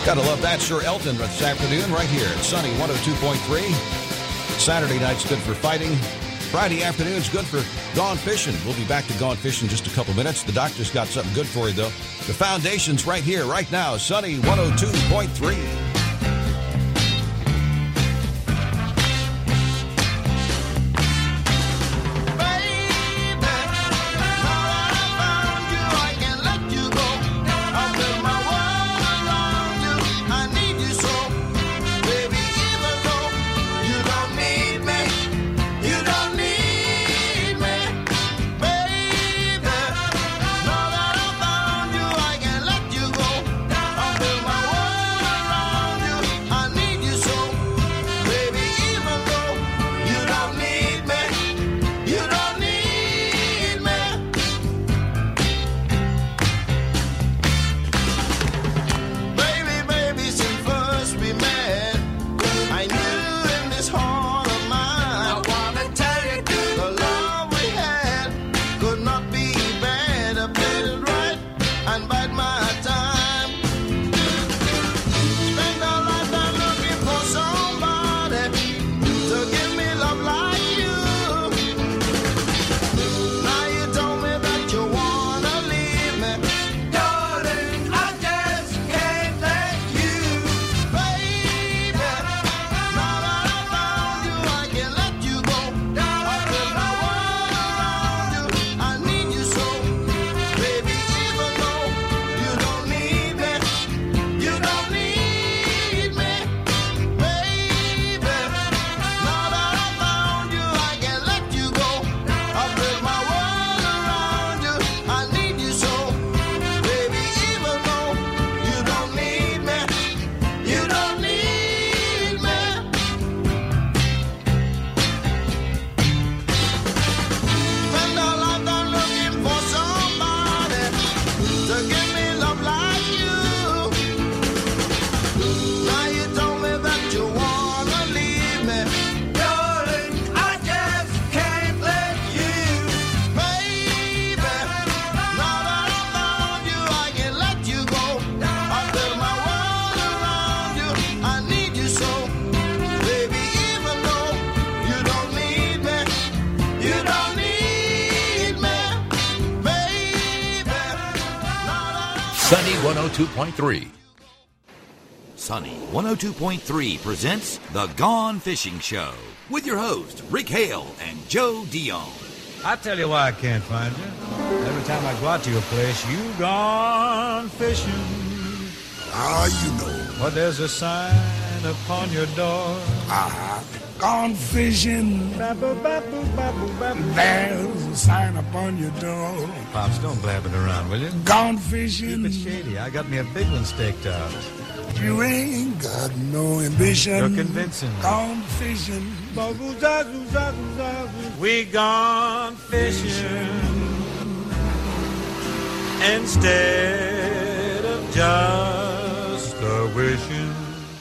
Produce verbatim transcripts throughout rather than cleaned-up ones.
Gotta love that. Sir Elton this afternoon right here at Sunny one oh two point three. Saturday night's good for fighting. Friday afternoon's good for gone fishing. We'll be back to gone fishing in just a couple minutes. The doctor's got something good for you, though. The foundation's right here, right now. Sunny one oh two point three. Sunny one oh two point three. Sunny one oh two point three presents The Gone Fishing Show with your hosts, Rick Hale and Joe Dion. I tell you why I can't find you. Every time I go out to your place, you gone fishing. Ah, you know. But there's a sign upon your door. Ah, gone fishing. Babble, babble, babble, babble. There's a sign upon your door. Pops, don't blab it around, will you? Gone fishing. Keep it shady. I got me a big one staked out. You ain't got no ambition. You're convincing. Gone fishing. We gone fishing instead of just a wishing.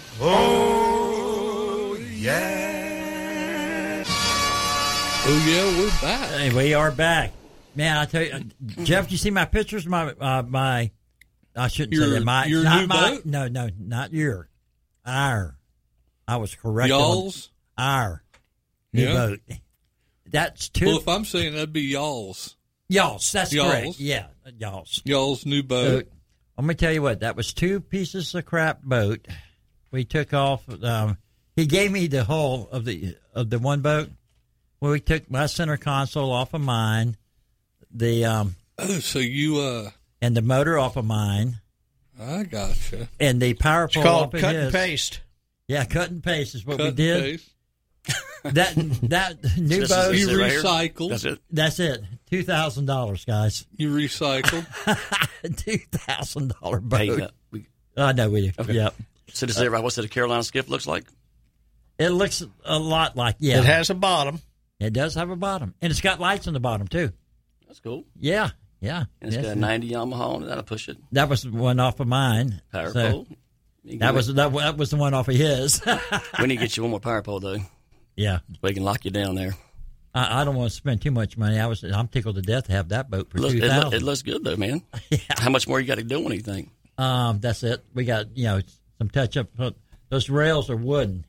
Oh, yeah. Oh, yeah, we're back. Hey, we are back. Man, I tell you, Jeff, you see my pictures? My, uh, my, I shouldn't your, say that. My, your not new my, boat? no, no, not your, our. I was correct. Y'all's? Our new Yeah. boat. That's two. Well, if I'm saying that'd be y'all's. Y'all's, that's Y'all's. correct. Yeah, y'all's. Y'all's new boat. So, let me tell you what, that was two pieces of crap boat. We took off. Um, he gave me the hull of the of the one boat. Well, we took my center console off of mine, the um, Oh, so you, uh, and the motor off of mine, I gotcha. and the power pole It's called off of cut his. and paste. Yeah, cut and paste is what Cut we and did. paste. That that new This is- boat. this You is it right here? recycled. That's it. That's it. Two thousand dollars, guys. You recycled. Two thousand dollar boat. Hey, uh, we, I know we do. Okay. Yep. so this is it, right? What's it, a Carolina skiff looks like? It looks a lot like yeah. It has a bottom. It does have a bottom, and it's got lights on the bottom too. That's cool. Yeah, yeah. And it's Yes. got a ninety Yamaha on it. That'll push it. That was one off of mine. Power So, pole. You That can- was that, that was the one off of his. We need to get you one more power pole, though. Yeah, We can lock you down there. I, I don't want to spend too much money. I was I'm tickled to death to have that boat for It looks, two it, look, thousand. it looks good, though, man. Yeah. How much more you got to do anything? Um, that's it. We got you know some touch up. Those rails are wooden.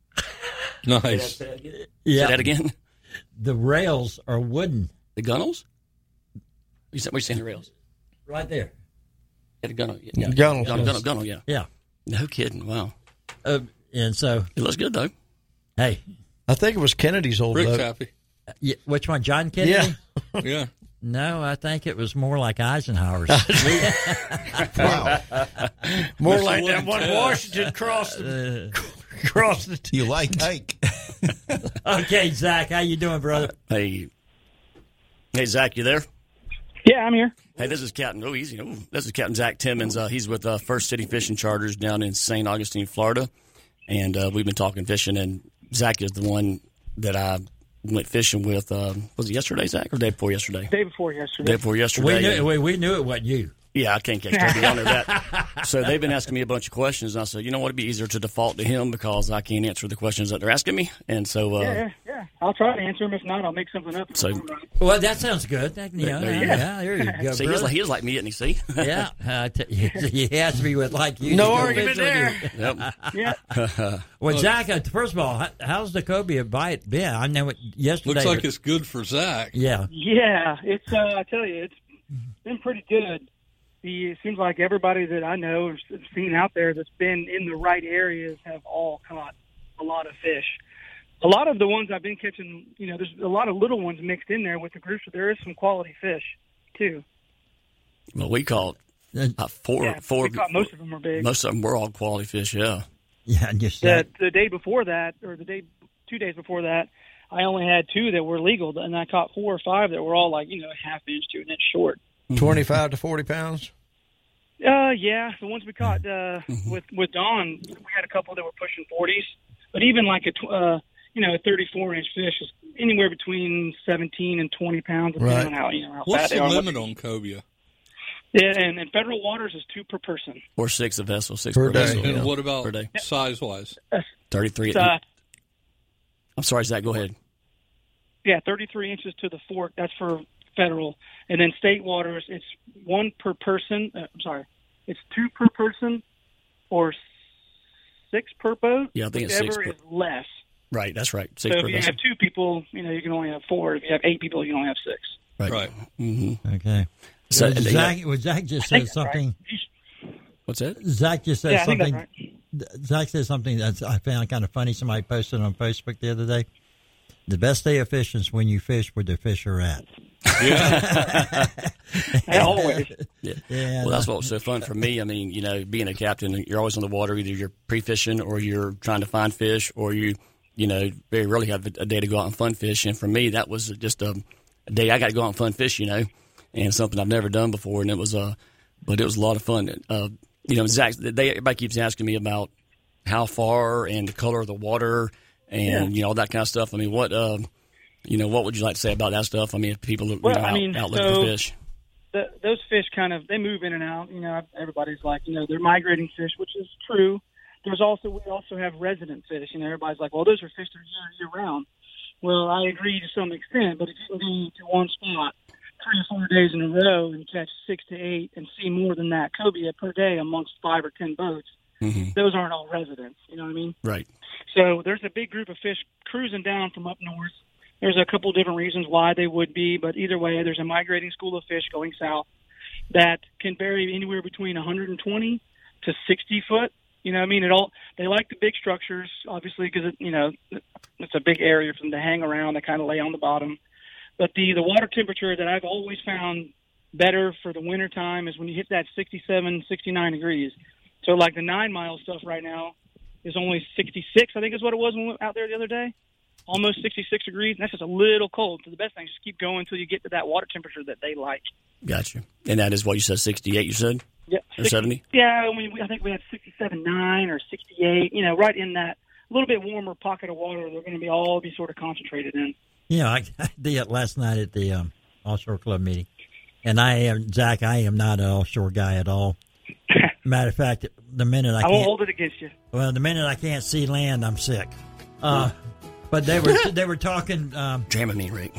Nice. Yeah, Say that again. the rails are wooden. The gunnels? You said, what are you saying, the rails? Right there. Yeah, the gunnel. Yeah. Gunnels. Gunnel, gunnel, gunnel, yeah. Yeah. No kidding. Wow. Uh, and so, It looks good, though. hey, I think it was Kennedy's old Rick's boat. happy. yeah, which one, John Kennedy? Yeah. Yeah. No, I think it was more like Eisenhower's. Wow. More Mister like that one Wooden Washington crossed the, crossed the t- You like Ike? Okay, Zach, how you doing, brother? Hey, hey, Zach, you there? Yeah, I'm here. Hey, this is Captain. Oh, easy. Oh, this is Captain Zach Timmons. Uh, he's with uh, First City Fishing Charters down in Saint Augustine, Florida, and uh, we've been talking fishing. And Zach is the one that I went fishing with. Uh, was it yesterday, Zach, or the day before yesterday? Day before yesterday. Day before yesterday. We knew, and- we, we knew it wasn't you. Yeah, I can't catch Toby on that. So they've been asking me a bunch of questions, and I said, you know what, it'd be easier to default to him because I can't answer the questions that they're asking me. And so, uh, Yeah, yeah, yeah. I'll try to answer them. If not, I'll make something up. So- Well, that sounds good. That, you know, There you yeah, go. yeah, there you go, see, he's brother. like, he was like me, isn't he? See? Yeah, uh, t- he has to be with like you. No to go argument fish with you. there. Yeah. Well, Zach, uh, first of all, how, how's the cobia bite been? I know it yesterday. Looks like but- it's good for Zach. yeah. Yeah, it's. Uh, I tell you, it's been pretty good. The, it seems like everybody that I know or s- seen out there that's been in the right areas have all caught a lot of fish. A lot of the ones I've been catching, you know, there's a lot of little ones mixed in there with the groups, but there is some quality fish too. Well, we caught uh, four, Yeah, four. we caught most of them are big. Most of them were all quality fish, yeah. Yeah, and just The, that. the day before that, or the day, two days before that, I only had two that were legal, and I caught four or five that were all like, you know, a half inch to an inch short. twenty-five to forty pounds. Uh, yeah, the ones we caught uh, with with Dawn, we had a couple that were pushing forties, but even like a tw- uh, you know a thirty-four inch fish is anywhere between seventeen and twenty pounds, depending Right. on how you know how What's fat they the are. limit on cobia? Yeah, and, and federal waters is two per person. Or six a vessel, six Per per, day. vessel. And yeah. what per about day? size-wise? thirty-three. Uh, I'm sorry, Zach, go ahead. yeah, thirty-three inches to the fork. That's for federal, and then state waters, it's one per person. Uh, I'm sorry, it's two per person, or six per boat. Yeah, I think it's whichever six per- is less. Right, that's right. Six So per if you vessel. have two people, you know, you can only have four. If you have eight people, you can only have six. Right. Right. Mm-hmm. Okay. So, Uh, and they Zach, well, Zach just I think said that's right. something. What's that? Zach just said Yeah, I think that's something. right. Zach said something that I found kind of funny. Somebody posted on Facebook the other day. The best day of fishing is when you fish where the fish are at. Yeah. Yeah, always. Yeah. Yeah. Well, that's what was so fun for me. I mean, you know, being a captain, you're always on the water. Either you're pre-fishing or you're trying to find fish, or you, you know, very rarely have a day to go out and fun fish. And for me, that was just a, a day I got to go out and fun fish, you know, and something I've never done before. And it was, uh, but it was a lot of fun. Uh, you know, Zach, they, everybody keeps asking me about how far and the color of the water and, Yeah. you know, all that kind of stuff. I mean, what, uh, you know, what would you like to say about that stuff? I mean, if people you Well, know, I out, mean, out looking so- for fish. The, those fish kind of, they move in and out. You know, everybody's like, you know, they're migrating fish, which is true. There's also, we also have resident fish. You know, everybody's like, well, those are fish that are year, year round. Well, I agree to some extent, but if you can go to one spot three or four days in a row and catch six to eight and see more than that cobia per day amongst five or ten boats, Mm-hmm. those aren't all residents. You know what I mean? Right. So there's a big group of fish cruising down from up north. There's a couple different reasons why they would be, but either way, there's a migrating school of fish going south that can vary anywhere between one hundred twenty to sixty foot. You know what I mean? It all, they like the big structures, obviously, because, it, you know, it's a big area for them to hang around. They kind of lay on the bottom. But the, the water temperature that I've always found better for the winter time is when you hit that sixty-seven, sixty-nine degrees. So like the nine mile stuff right now is only sixty-six, I think is what it was when we were out there the other day. Almost sixty-six degrees. And that's just a little cold. So the best thing is just keep going until you get to that water temperature that they like. Gotcha. And that is what you said, sixty-eight, you said? Yeah, Or seventy? Yeah, I mean, I think we had sixty-seven nine or sixty-eight. You know, right in that little bit warmer pocket of water. They're going to be all be sort of concentrated in. You know, I, I did it last night at the um, offshore club meeting, and I am Zach. I am not an offshore guy at all. Matter of fact, the minute I, I can't, won't hold it against you. well, the minute I can't see land, I'm sick. Uh, but they were they were talking. Um, Dramamine, Rick.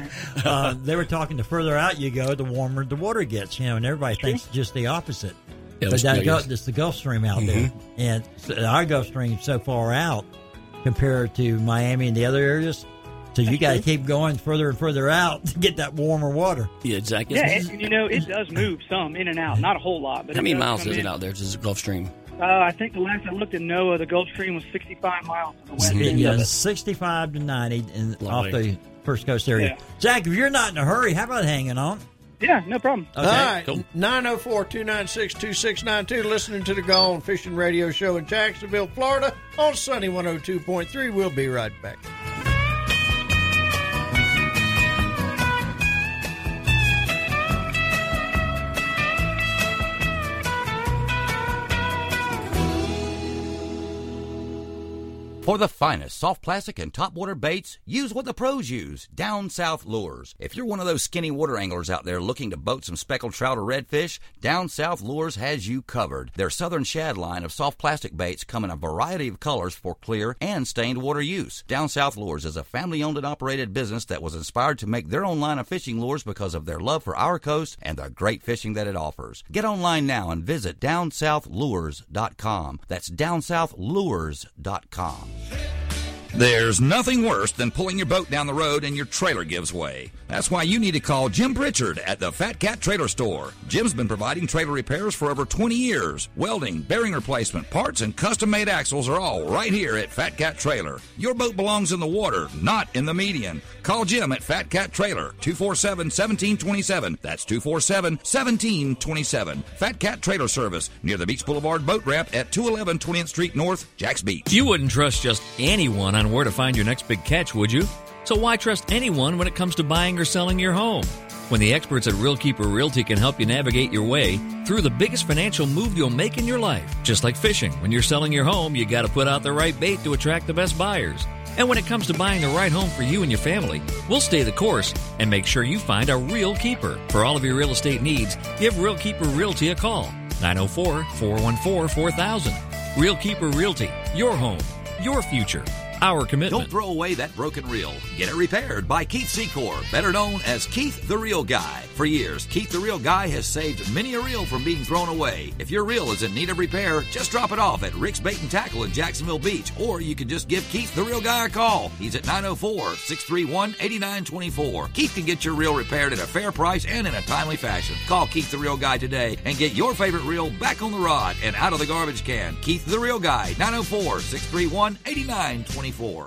uh, they were talking. The further out you go, the warmer the water gets. You know, and everybody thinks just the opposite. Yeah, but that yeah, Gulf, yes. it's the Gulf Stream out there, and so our Gulf Stream's so far out compared to Miami and the other areas. So you got to keep going further and further out to get that warmer water. Yeah, exactly. Yeah, and, you know, it does move some in and out, not a whole lot. But How it many does miles come is it in. out there? This is the Gulf Stream. Uh, I think the last I looked at NOAA, the Gulf Stream was sixty-five miles to the west end Yeah, of it. sixty-five to ninety in, off Lovely. the First Coast area. Yeah. Zach, if you're not in a hurry, how about hanging on? Yeah, no problem. Okay. All right, cool. nine oh four, two nine six, two six nine two, listening to the Gone Fishing Radio Show in Jacksonville, Florida, on Sunny one oh two point three. We'll be right back. For the finest soft plastic and topwater baits, use what the pros use, Down South Lures. If you're one of those skinny water anglers out there looking to boat some speckled trout or redfish, Down South Lures has you covered. Their Southern Shad line of soft plastic baits come in a variety of colors for clear and stained water use. Down South Lures is a family-owned and operated business that was inspired to make their own line of fishing lures because of their love for our coast and the great fishing that it offers. Get online now and visit down south lures dot com. That's down south lures dot com. There's nothing worse than pulling your boat down the road and your trailer gives way. That's why you need to call Jim Pritchard at the Fat Cat Trailer Store. Jim's been providing trailer repairs for over twenty years. Welding, bearing replacement, parts, and custom-made axles are all right here at Fat Cat Trailer. Your boat belongs in the water, not in the median. Call Jim at Fat Cat Trailer, two four seven, one seven two seven. That's two four seven, one seven two seven. Fat Cat Trailer Service, near the Beach Boulevard Boat Ramp at two eleven twentieth Street North, Jacks Beach. You wouldn't trust just anyone on where to find your next big catch, would you? So why trust anyone when it comes to buying or selling your home? When the experts at Real Keeper Realty can help you navigate your way through the biggest financial move you'll make in your life. Just like fishing, when you're selling your home, you got to put out the right bait to attract the best buyers. And when it comes to buying the right home for you and your family, we'll stay the course and make sure you find a Real Keeper. For all of your real estate needs, give Real Keeper Realty a call. nine oh four, four one four, four thousand. Real Keeper Realty. Your home. Your future. Our commitment. Don't throw away that broken reel. Get it repaired by Keith Secor, better known as Keith the Reel Guy. For years, Keith the Reel Guy has saved many a reel from being thrown away. If your reel is in need of repair, just drop it off at Rick's Bait and Tackle in Jacksonville Beach, or you can just give Keith the Reel Guy a call. He's at nine oh four, six three one, eight nine two four. Keith can get your reel repaired at a fair price and in a timely fashion. Call Keith the Reel Guy today and get your favorite reel back on the rod and out of the garbage can. Keith the Reel Guy, nine oh four, six three one, eight nine two four.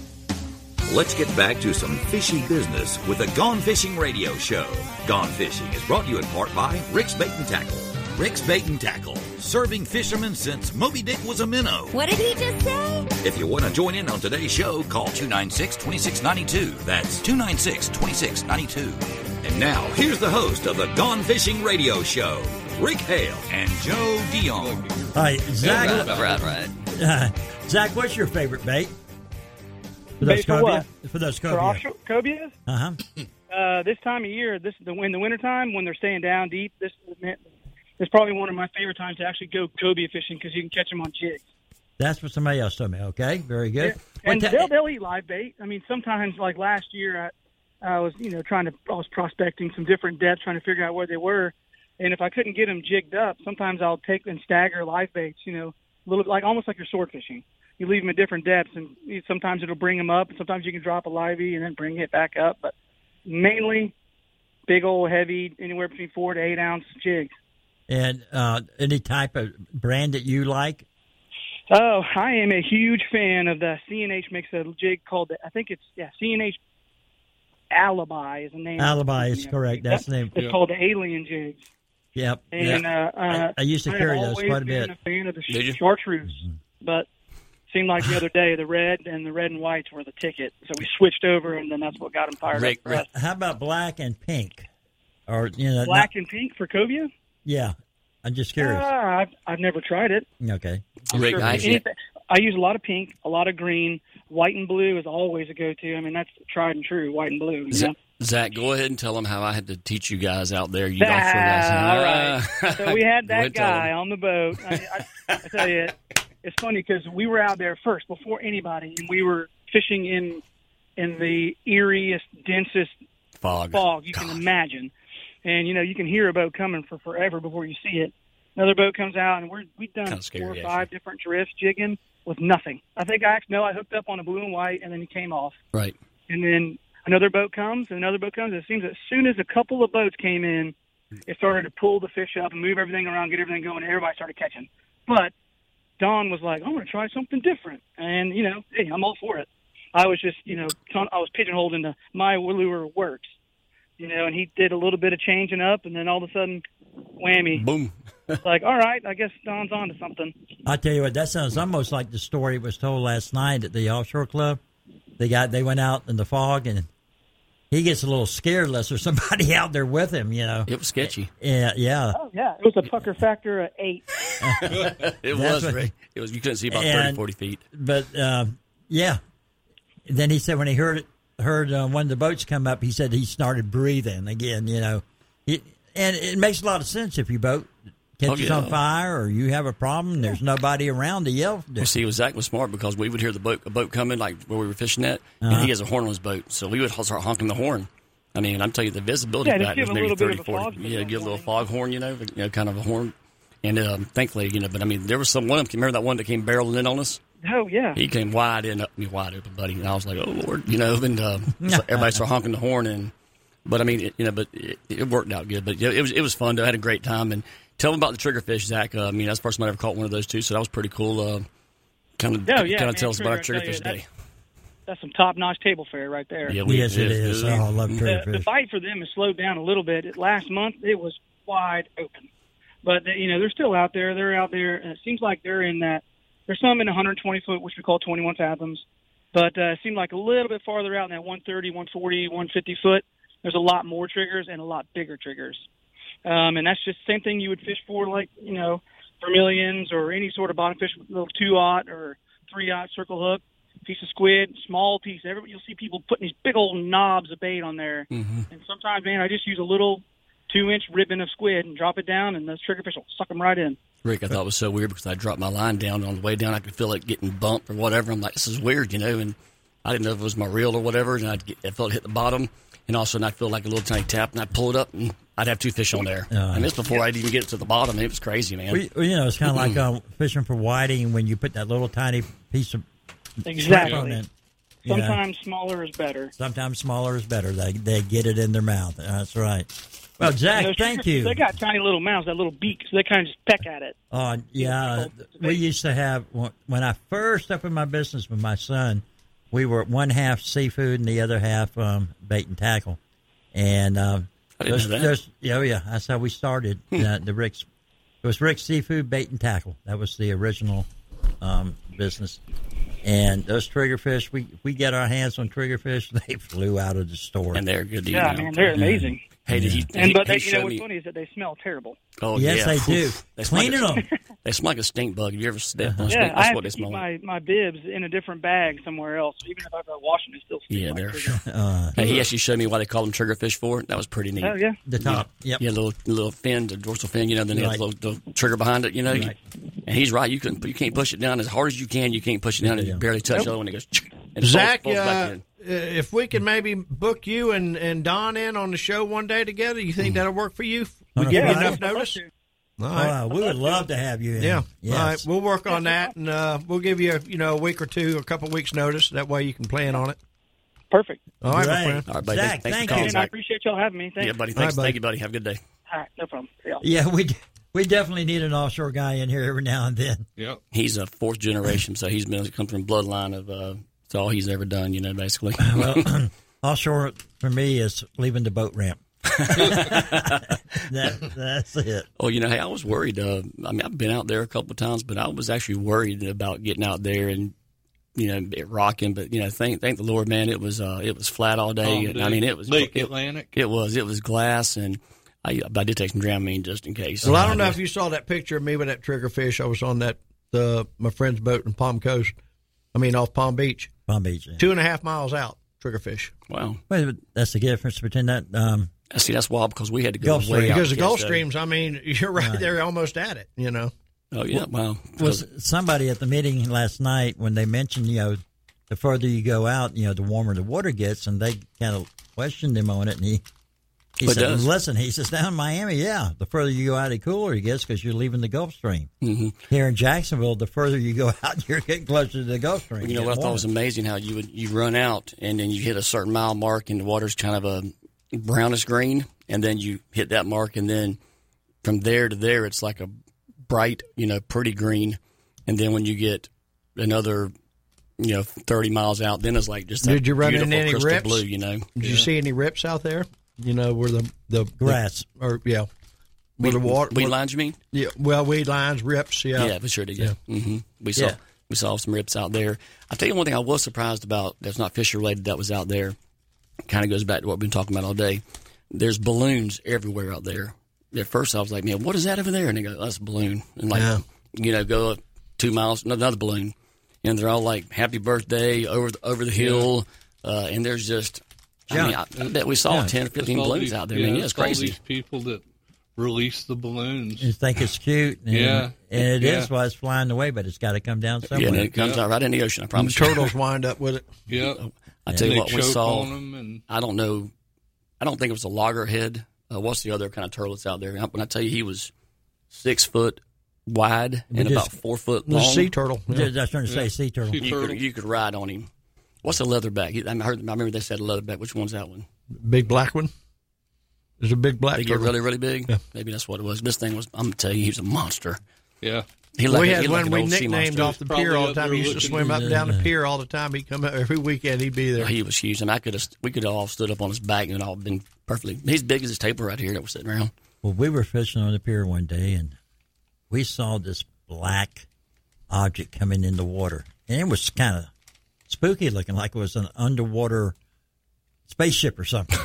Let's get back to some fishy business with the Gone Fishing Radio Show. Gone Fishing is brought to you in part by Rick's Bait and Tackle. Rick's Bait and Tackle, serving fishermen since Moby Dick was a minnow. What did he just say? If you want to join in on today's show, call two nine six, two six nine two. That's two nine six, two six nine two. And now, here's the host of the Gone Fishing Radio Show, Rick Hale and Joe Dion. All right, Zach. Right, right, right. Uh, Zach, what's your favorite bait? For Bait for what? For those For cobia. offshore cobias? Uh-huh. Uh, this time of year, this the in the wintertime when they're staying down deep, this is probably one of my favorite times to actually go cobia fishing because you can catch them on jigs. That's what somebody else told me. Okay, very good. Yeah. And What ta- they'll they'll eat live bait. I mean, sometimes like last year, I, I was you know trying to I was prospecting some different depths, trying to figure out where they were, and if I couldn't get them jigged up, sometimes I'll take and stagger live baits. You know, a little like almost like you're sword fishing. You leave them at different depths, and sometimes it'll bring them up, and sometimes you can drop a livey and then bring it back up. But mainly, big old heavy, anywhere between four to eight ounce jigs. And uh, any type of brand that you like? Oh, I am a huge fan of the C and H makes a jig called the, I think it's yeah C and H Alibi is the name. Alibi is correct. That's the name. It's called the Alien jigs. Yep. And yep. uh, uh, I, I used to carry I've those always quite a been bit. a fan of the Did you? chartreuse, but seemed like the other day the red and the red and whites were the ticket, so we switched over, and then that's what got them fired Rick, up. For us. How about black and pink? Or you know, Black not- and pink for cobia? Yeah, I'm just Uh, curious. I've, I've never tried it. Okay. Rick, Sure, I, anything- I use a lot of pink, a lot of green. White and blue is always a go-to. I mean, that's tried and true, white and blue. You Z- know? Zach, go ahead and tell them how I had to teach you guys out there. You Ah, offshore guys. all right. Uh, So we had go that ahead and tell guy them. on the boat. I, I, I tell you, it's funny because we were out there first before anybody, and we were fishing in in the eeriest, densest Fog. fog you God. can imagine. And, you know, you can hear a boat coming for forever before you see it. Another boat comes out, and we're, we've done Kinda scary, four or actually. five different drifts jigging with nothing. I think I actually, no, I hooked up on a blue and white, and then he came off. Right. And then another boat comes, and another boat comes. It seems as soon as a couple of boats came in, it started to pull the fish up and move everything around, get everything going, and everybody started catching. But Don was like, I'm going to try something different. And, you know, hey, I'm all for it. I was just, you know, con- I was pigeonholed into my lure works, you know, and he did a little bit of changing up, and then all of a sudden, whammy. Boom. Like, all right, I guess Don's on to something. I tell you what, that sounds almost like the story was told last night at the offshore club. They got they went out in the fog, and he gets a little scared unless there's somebody out there with him. You know, It was sketchy. yeah, yeah. Oh, yeah, it was a pucker factor of eight. It That's was, what- Ray. It was. You couldn't see about And- thirty, forty feet. But um, yeah, then he said when he heard it, heard uh, one of the boats come up, he said he started breathing again. You know, it, and it makes a lot of sense if your boat catches Oh, yeah. on fire or you have a problem. There's nobody around to yell. Well, see, Zach was smart because we would hear the boat, a boat coming, like where we were fishing at, Uh-huh. and he has a horn on his boat, so we would start honking the horn. I mean, I'm telling you, the visibility Yeah, of just that give was a maybe little bit thirty, of a forty. fog Yeah, signal give a little going. fog horn, you know, you know, kind of a horn. And um, thankfully, you know, but I mean, there was some one of them. Remember that one that came barreling in on us? Oh, yeah. He came wide in, up me wide open, buddy. And I was like, oh Lord, you know. And uh, so everybody started honking the horn, and but I mean, it, you know, but it, it worked out good. But yeah, it was it was fun. Though. I had a great time. And tell them about the triggerfish, Zach. Uh, I mean, that's the first time I ever caught one of those too. So that was pretty cool. Uh, kind of, Oh, yeah, kind man, of tell us about our trigger, I tell you, triggerfish day. that's- That's some top-notch table fare right there. Yeah, we, Yes, it is. Oh, I love The, triggerfish. the bite for them has slowed down a little bit. It- Last month, it was wide open. But, they, you know, they're still out there. They're out there, and it seems like they're in that. There's some in one hundred twenty foot, which we call twenty-one fathoms. But uh, it seemed like a little bit farther out in that one thirty, one forty, one fifty foot, there's a lot more triggers and a lot bigger triggers. Um, and that's just the same thing you would fish for, like, you know, vermilions or any sort of bottom fish, little two-aught or three-aught circle hook. Piece of squid, small piece. Every, you'll see people putting these big old knobs of bait on there. Mm-hmm. And sometimes, man, I just use a little two-inch ribbon of squid and drop it down, and those triggerfish will suck them right in. Rick, I thought it was so weird because I dropped my line down on the way down. I could feel it getting bumped or whatever. I'm like, this is weird, you know. And I didn't know if it was my reel or whatever. And I'd get, I felt it hit the bottom, and all of a sudden I'd feel like a little tiny tap, and I'd pull it up, and I'd have two fish on there. Uh, and this before I'd even get to the bottom. It was crazy, man. Well, you know, it's kind of like uh, fishing for whiting when you put that little tiny piece of Exactly. strap on it. You know, Sometimes smaller is better. sometimes smaller is better. They they get it in their mouth. That's right. Well, And Zach, those thank triggerfish, you. They got tiny little mouths, that little beak, so they kind of just peck at it. Uh, yeah, we used to have when I first opened my business with my son. We were one half seafood and the other half um, bait and tackle. And um, I didn't there's, know that. there's, yeah, oh, yeah, that's how we started. uh, the Rick's it was Rick's Seafood Bait and Tackle. That was the original um, business. And those triggerfish, we we get our hands on triggerfish, they flew out of the store. And they're good to eat Yeah, now. man, they're amazing. Hey, did he? And he, but he they, you know showed what's me. funny is that they smell terrible. Oh Yes, yeah, they do. They smell Cleaning like a- them. They smell like a stink bug. Have you ever stepped on a Yeah, stink? I That's have what to they keep smell like. my, my bibs in a different bag somewhere else. Even if I go washing, it still stinks Yeah, like they're. trigger. Uh, Hey, he actually showed me why they call them triggerfish for. That was pretty neat. Oh, yeah. the top. Yep. Yeah, little little fin, the dorsal fin, you know, then they have Right. the little, little trigger behind it, you know. Right. And he's right. You can you can't push it down as hard as you can. You can't push it down and Yeah. you barely touch Nope. the other one. It goes. And it Zach, falls, falls back uh, in. if we can maybe book you and, and Don in on the show one day together, you think that'll work for you? We On a give you Friday? enough notice? All right. Uh, we would love to have you in. Yeah. Yes. All right. We'll work on that, and uh, we'll give you, you know, a week or two, a couple weeks notice. That way you can plan on it. Perfect. All right, my Great. friend. All right, buddy. Zach, thanks, thanks thank for calling, you. And I Zach. appreciate y'all having me. Thanks. Yeah, buddy. All right, Thanks. buddy. Thank you, buddy. Have a good day. All right, no problem. See y'all. Yeah, we we definitely need an offshore guy in here every now and then. Yep. He's a fourth generation, so he's been come from bloodline of. Uh, it's all he's ever done, you know, basically. Well, offshore for me is leaving the boat ramp. that, that's it. Oh, you know, hey, I was worried. Uh, I mean, I've been out there a couple of times, but I was actually worried about getting out there and, you know, it rocking. But you know, thank thank the Lord, man. It was uh, it was flat all day. Calm And, day. I mean, it was Lake it, Atlantic. It was it was glass, and I, but I did take some Dramamine just in case. Well, I don't know if you saw that picture of me with that triggerfish. I was on that uh, my friend's boat in Palm Coast. I mean, off Palm Beach, Palm Beach. Yeah. two and a half miles out. Triggerfish. Wow. Well, that's the difference between that. Um, See, that's wild because we had to go Gulf way Stream. out Because to the catch Gulf those. Streams, I mean, you're right, Right. there, almost at it. You know. Oh yeah, wow. was somebody at the meeting last night when they mentioned, you know, the further you go out, you know, the warmer the water gets, and they kind of questioned him on it, and he He It said, does. listen, he says, down in Miami, yeah, the further you go out, the cooler it gets because you're leaving the Gulf Stream. Mm-hmm. Here in Jacksonville, the further you go out, you're getting closer to the Gulf Stream. You know what I thought was amazing? How you would you run out and then you hit a certain mile mark and the water's kind of a brownish green, and then you hit that mark, and then from there to there, it's like a bright, you know, pretty green, and then when you get another, you know, thirty miles out, then it's like just Did you run beautiful into any crystal rips? blue, you know. Did Yeah. you see any rips out there? You know, where the the grass the, or yeah, where Weed, the water weed where, lines, you mean? Yeah, well, weed lines, rips, yeah, Yeah, for sure did. Yeah, Yeah. hmm we saw Yeah. we saw some rips out there. I tell you one thing I was surprised about that's not Fisher related that was out there. Kind of goes back to what we've been talking about all day. There's balloons everywhere out there. At first, I was like, "Man, what is that over there?" And they go, "That's a balloon." And like, Yeah. you know, go up two miles, another balloon, and they're all like, "Happy birthday" over the, over the hill. Uh, and there's just, I mean, I, I bet we saw Yeah. ten or fifteen all balloons these- out there. Yeah, I mean, yeah, it's all crazy. these people that release the balloons. You think it's cute. And, Yeah. And it Yeah. is while it's flying away, but it's got to come down somewhere. Yeah, and it comes out right in the ocean. I promise. you. turtles wind up with it. Yeah. I tell And you they what, we choke saw. on 'em and- I don't know. I don't think it was a loggerhead. Uh, what's the other kind of turtle that's out there? When I tell you he was six foot wide We and just- about four foot The long. sea turtle. Yeah, that's trying to say sea turtle. Sea You turtle. could, you could ride on him. What's a leatherback? He- I heard. I remember they said a leatherback. Which one's that one? Big black one. There's a big black They get turtle. really, really big. Yeah. Maybe that's what it was. This thing was. I'm gonna tell you, he was a monster. Yeah. He we like, had he like one an we old sea nicknamed monster. off the Probably pier all the up time. there He used to looking- swim up and down the pier all the time. He'd come out every weekend. He'd be there. He was huge, and I could have. We could have all stood up on his back and all been perfectly. He's big as this table right here that we're sitting around. Well, we were fishing on the pier one day, and we saw this black object coming in the water. And it was kind of spooky looking, like it was an underwater spaceship or something.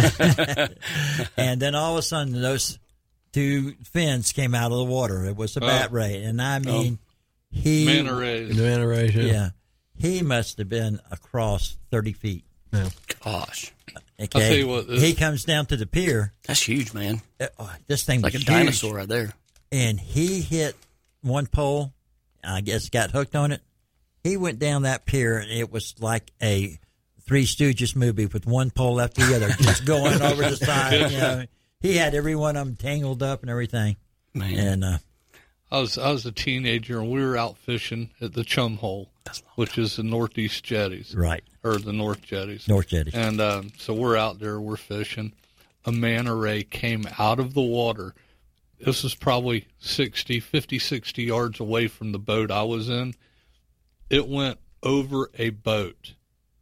And then all of a sudden, those two fins came out of the water. It was a bat Oh. ray. And I mean, he... Manta rays. The manta rays, yeah. Yeah. He must have been across thirty feet. Yeah. Gosh, Okay. I'll tell you what, this- he comes down to the pier. that's huge, man. Uh, oh, this thing Like a was dinosaur huge. right there. And he hit one pole. I guess got hooked on it. He went down that pier, and it was like a Three Stooges movie with one pole after the other, just going over the side. You know, he had every one of them tangled up and everything. Man. And uh, I was I was a teenager and we were out fishing at the Chum Hole, which is the Northeast Jetties, right, or the North Jetties. North Jetties. And um, so we're out there, we're fishing. A manta ray came out of the water. This was probably sixty, fifty, sixty yards away from the boat I was in. It went over a boat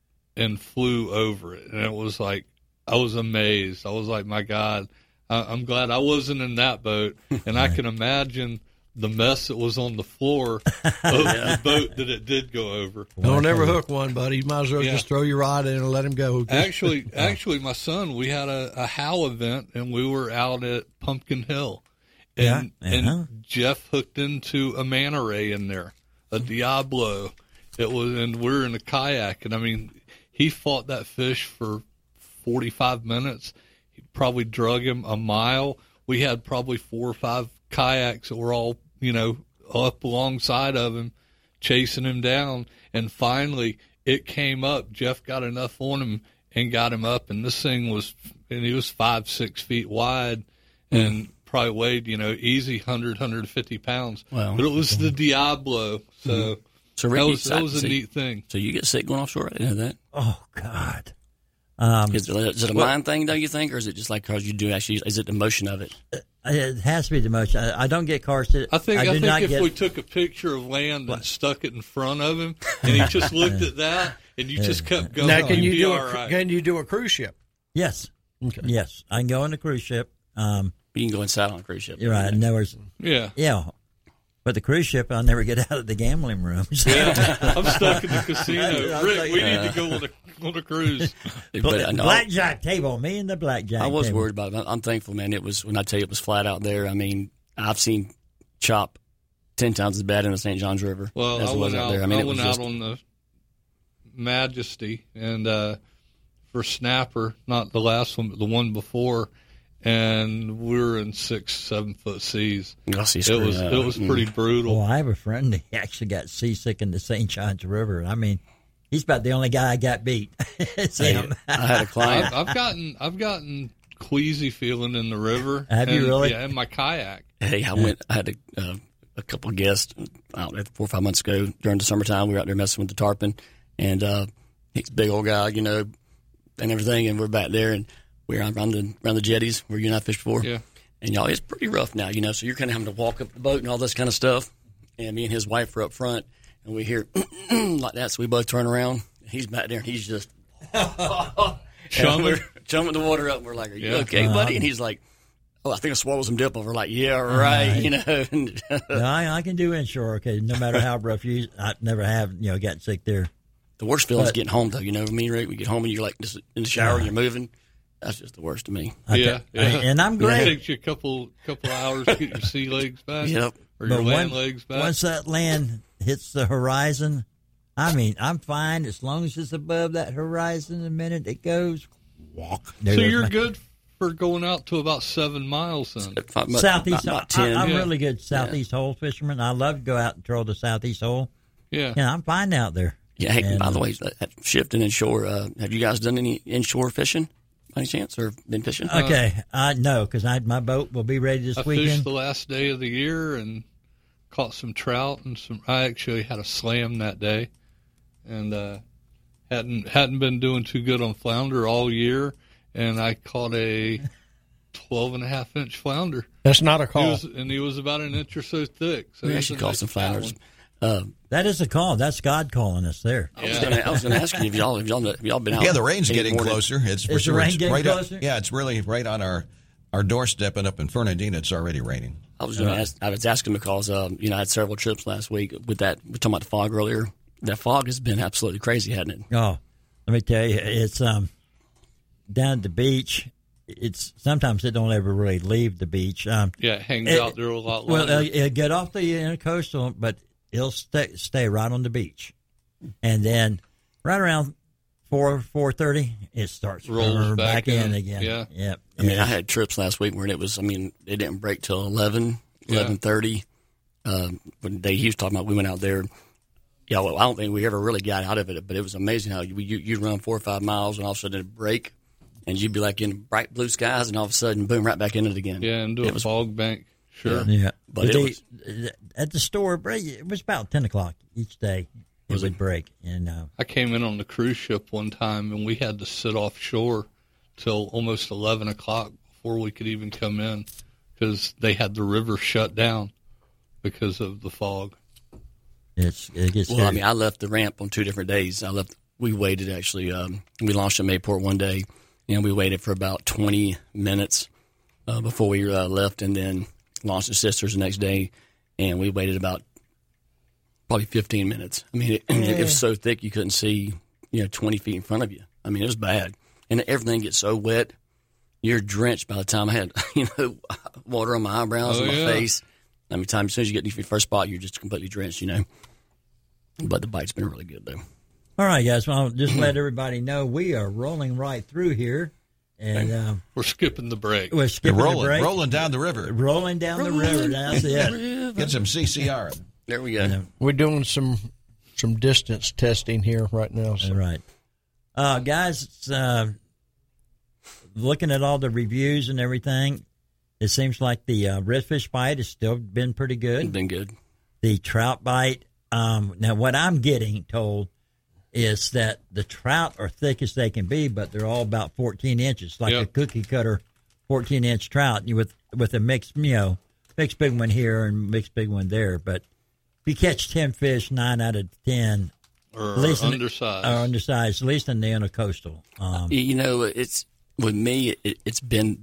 and flew over it. And it was like, I was amazed. I was like, my God, I- I'm glad I wasn't in that boat. And I can imagine the mess that was on the floor of the boat that it did go over. Don't ever hook one, buddy. You might as well Yeah. just throw your rod in and let him go. Actually, actually, my son, we had a, a Howe event, and we were out at Pumpkin Hill, and Yeah, uh-huh. and Jeff hooked into a manta ray in there, a Diablo. It was, and we were in a kayak, and I mean, he fought that fish for forty-five minutes. He probably drug him a mile. We had probably four or five kayaks that were all, you know, up alongside of him, chasing him down. And finally, it came up. Jeff got enough on him and got him up. And this thing was, and he was five, six feet wide, and probably weighed, you know, easy one hundred, one hundred fifty pounds. Wow. But it was the Diablo. So, Mm-hmm. So that Ricky, was, that was a so- neat thing. So you get sick going offshore? I didn't know that. oh God, um, Is it, is it a Well- mind thing, don't you think, or is it just like because you do actually? Is it the motion of it? it has to be the most. I, I don't get car sick. I think I, do think not if get, we took a picture of land and stuck it in front of him, and he just looked at that, and you just kept going, Now, can he'd you be do all a right. can you do a cruise ship? yes, Okay. yes, I can go on a cruise ship. Um, You can go inside on a cruise ship. you're right. And there was, Yeah. yeah, but the cruise ship, I'll never get out of the gambling room. Yeah, I'm stuck in the casino. I was Rick, like, we uh, need to go on a on a cruise. But I know- blackjack table, me and the blackjack. I was table. worried about it. I'm thankful, man. It was when I tell you it was flat out there. I mean, I've seen chop ten times as bad in the Saint Johns River Well, as I it was went out out. there. I mean, I it was went just out on the Majesty, and uh, for snapper, not the last one, but the one before, and we were in six, seven foot seas. I see It screwed was up. it was pretty brutal. Well, I have a friend that actually got seasick in the Saint Johns River. I mean, he's about the only guy I got beat. It's him. I had a client. I've, I've gotten I've gotten queasy feeling in the river. Have and, you really? Yeah, in my kayak. Hey, I went. I had a, uh, a couple of guests. I don't know, four or five months ago during the summertime. We were out there messing with the tarpon, and uh, he's a big old guy, you know, and everything. And we're back there, and we're around the around the jetties where you and I fished before. Yeah. And y'all, it's pretty rough now, you know. So you're kind of having to walk up the boat and all this kind of stuff. And me and his wife are up front, and we hear like that. So we both turn around. He's back there, and he's just chumming, chumming the water up. And we're like, "Are you Yeah. okay, Uh-huh. buddy?" And he's like, "Oh, I think I swallowed some dip." And we're like, "Yeah, right." Right. You know. No, I, I can do inshore. Okay, no matter how rough you, I never have you know gotten sick there. The worst feeling is But- getting home, though. You know what I mean, Rick? We get home and you're like just in the shower and you're moving. That's just the worst to me. Okay. Yeah, yeah. And I'm It great. takes you a couple couple hours to get your sea legs back. Yep. Or your But land when- legs back. Once that land hits the horizon, I mean, I'm fine as long as it's above that horizon. The minute it goes, walk. There so goes you're my- good for going out to about seven miles then. Southeast. About, about I, ten. I'm yeah. really good southeast hole fisherman. I love to go out and troll the southeast hole. Yeah. Yeah, I'm fine out there. Yeah. Hey, And, by the uh, way, that shifting inshore. Uh, have you guys done any inshore fishing by any chance, or been fishing? Okay, uh, no, because my boat will be ready this I weekend. fished the last day of the year and caught some trout and some. I actually had a slam that day, and uh, hadn't hadn't been doing too good on flounder all year, and I caught a twelve and a half inch flounder. That's not a He call. was, and he was about an inch or so thick. So we he's actually a caught nice some fat flounders. one. Uh, That is a call. That's God calling us there. I was gonna- I was going to ask you if y'all, if y'all, if y'all been out. Yeah, the rain's any getting morning. closer. It's for Is the sure. rain It's getting right up- closer? yeah, it's really right on our our doorstep, and up in Fernandina, it's already raining. I was going to ask. I was asking because um, you know I had several trips last week with that. We were talking about the fog earlier. That fog has been absolutely crazy, hasn't it? Oh, let me tell you, it's um down at the beach. It's sometimes it don't ever really leave the beach. Um, Yeah, it hangs it- out there a lot well, longer. uh, it'll get off the intercoastal, but it'll stay stay right on the beach, and then right around four four thirty, it starts Rolls rolling back back, in, in. again. Yeah. Yep. I mean, Yeah. I had trips last week where it was. I mean, it didn't break till eleven, Yeah. eleven thirty. Uh, when they he was talking about, we went out there. Yeah, well, I don't think we ever really got out of it, but it was amazing how you you you'd run four or five miles and all of a sudden it'd break, and you'd be like in bright blue skies, and all of a sudden, boom, right back into it again. Yeah, and do It a was- fog bank. Sure. Yeah, But it they- was- at the store break. It was about ten o'clock each day. It Was would it? break, and uh, I came in on the cruise ship one time, and we had to sit offshore till almost eleven o'clock before we could even come in because they had the river shut down because of the fog. it's it gets. Well, I scary. mean, I left the ramp on two different days. I left. We waited actually. Um, we launched at Mayport one day, and we waited for about twenty minutes uh, before we uh, left, and then launched at Sisters the next day, and we waited about probably fifteen minutes. I mean, it, it was so thick you couldn't see, you know, twenty feet in front of you. I mean, it was bad, and everything gets so wet, you're drenched by the time I had, you know, water on my eyebrows Oh, and my yeah. face. I mean, time as soon as you get to your first spot, you're just completely drenched, you know. But the bite's been really good, though. All right, guys. Well, just let everybody know we are rolling right through here, and um, We're skipping the break. we're You're skipping the rolling, break. rolling down the river. rolling down the river. That's it. Get some C C R. There we go. Yeah. We're doing some some distance testing here right now. So. All right, uh, guys. It's, uh, looking at all the reviews and everything, it seems like the uh, redfish bite has still been pretty It's good. been good. The trout bite. Um, now, what I'm getting told is that the trout are thick as they can be, but they're all about fourteen inches, like Yep. a cookie cutter fourteen inch trout with with a mixed, you know, mixed big one here and mixed big one there. But if you catch ten fish, nine out of ten Or at least in the- undersized. are undersized, at least in the intercoastal. Um, You- You know, it's with me. It, it's been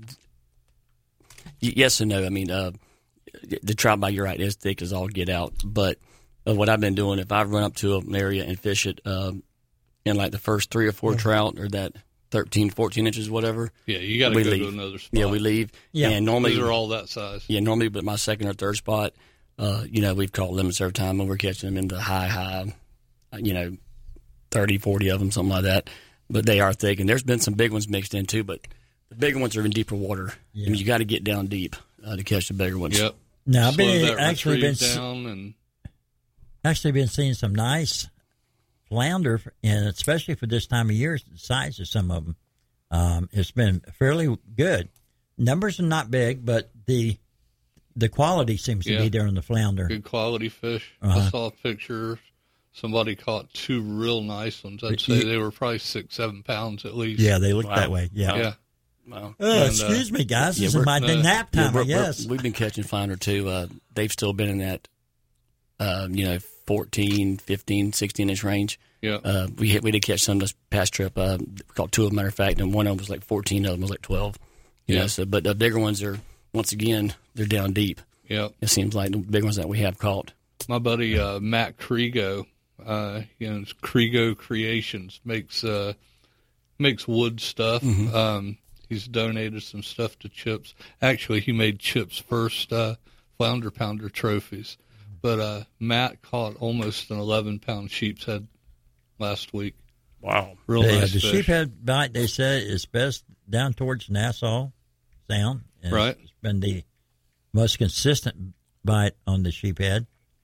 y- yes and no. I mean, uh, the trout bite, you're right, is thick as all get out. But uh, what I've been doing, if I run up to an area and fish it, um, in like the first three or four trout, or that thirteen, fourteen inches, whatever. Yeah, you got to we go leave. to another spot. Yeah, we leave. Yeah. and normally These are all that size. Yeah, normally, but my second or third spot, uh, you know, we've caught limits every time, and we're catching them in the high, high, uh, you know, thirty, forty of them, something like that. But they are thick, and there's been some big ones mixed in too. But the bigger ones are in deeper water. Yeah. I mean, you got to get down deep uh, to catch the bigger ones. Yep. now, I've Slow been that actually been retrieve s- down and actually been seeing some nice flounder, and especially for this time of year, the size of some of them. Um, it's been fairly good. Numbers are not big, but the the quality seems to Yeah. be there on the flounder. Good quality fish. Uh-huh. I saw a picture. Somebody caught two real nice ones. I'd say they were probably six, seven pounds at least. Yeah, they look Wow. that way. Yeah. Yeah. Wow. Uh, And, uh, excuse me, guys. yeah, This is we're- my uh, nap Yeah, time. we're- we're- yes. we've been catching flounder too. Uh, they've still been in that, uh, you know, fourteen, fifteen, sixteen inch range. Yeah. Uh, we hit, we did catch some this past trip. Uh, we caught two of them, matter of fact, and one of them was like fourteen, the other one was like twelve. You Yeah. know, so, but the bigger ones are, once again, they're down deep. Yeah. It seems like the big ones that we have caught. My buddy uh, Matt Kriego, uh, you know, it's Kriego Creations, makes uh, makes wood stuff. Mhm. Um, he's donated some stuff to Chips. Actually, he made Chips' first uh, flounder pounder trophies. But uh, Matt caught almost an eleven pound sheep's head last week. Wow. Real Yeah, nice the fish. sheephead bite, they say, is best down towards Nassau Sound. And Right. It's been the most consistent bite on the sheephead.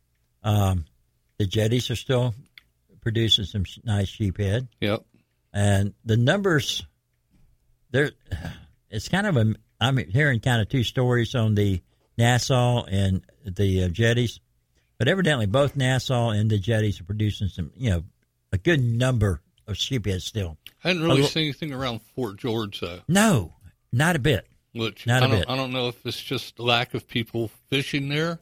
Um, the jetties are still producing some sh- nice sheephead. Yep. And the numbers, they're, it's kind of a, I'm hearing kind of two stories on the Nassau and the uh, jetties. But evidently both Nassau and the jetties are producing some, you know, a good number of sheephead still. I hadn't really A lo- seen anything around Fort George, though. No, not a bit. Which Not a I don't, bit. I don't know if it's just lack of people fishing there,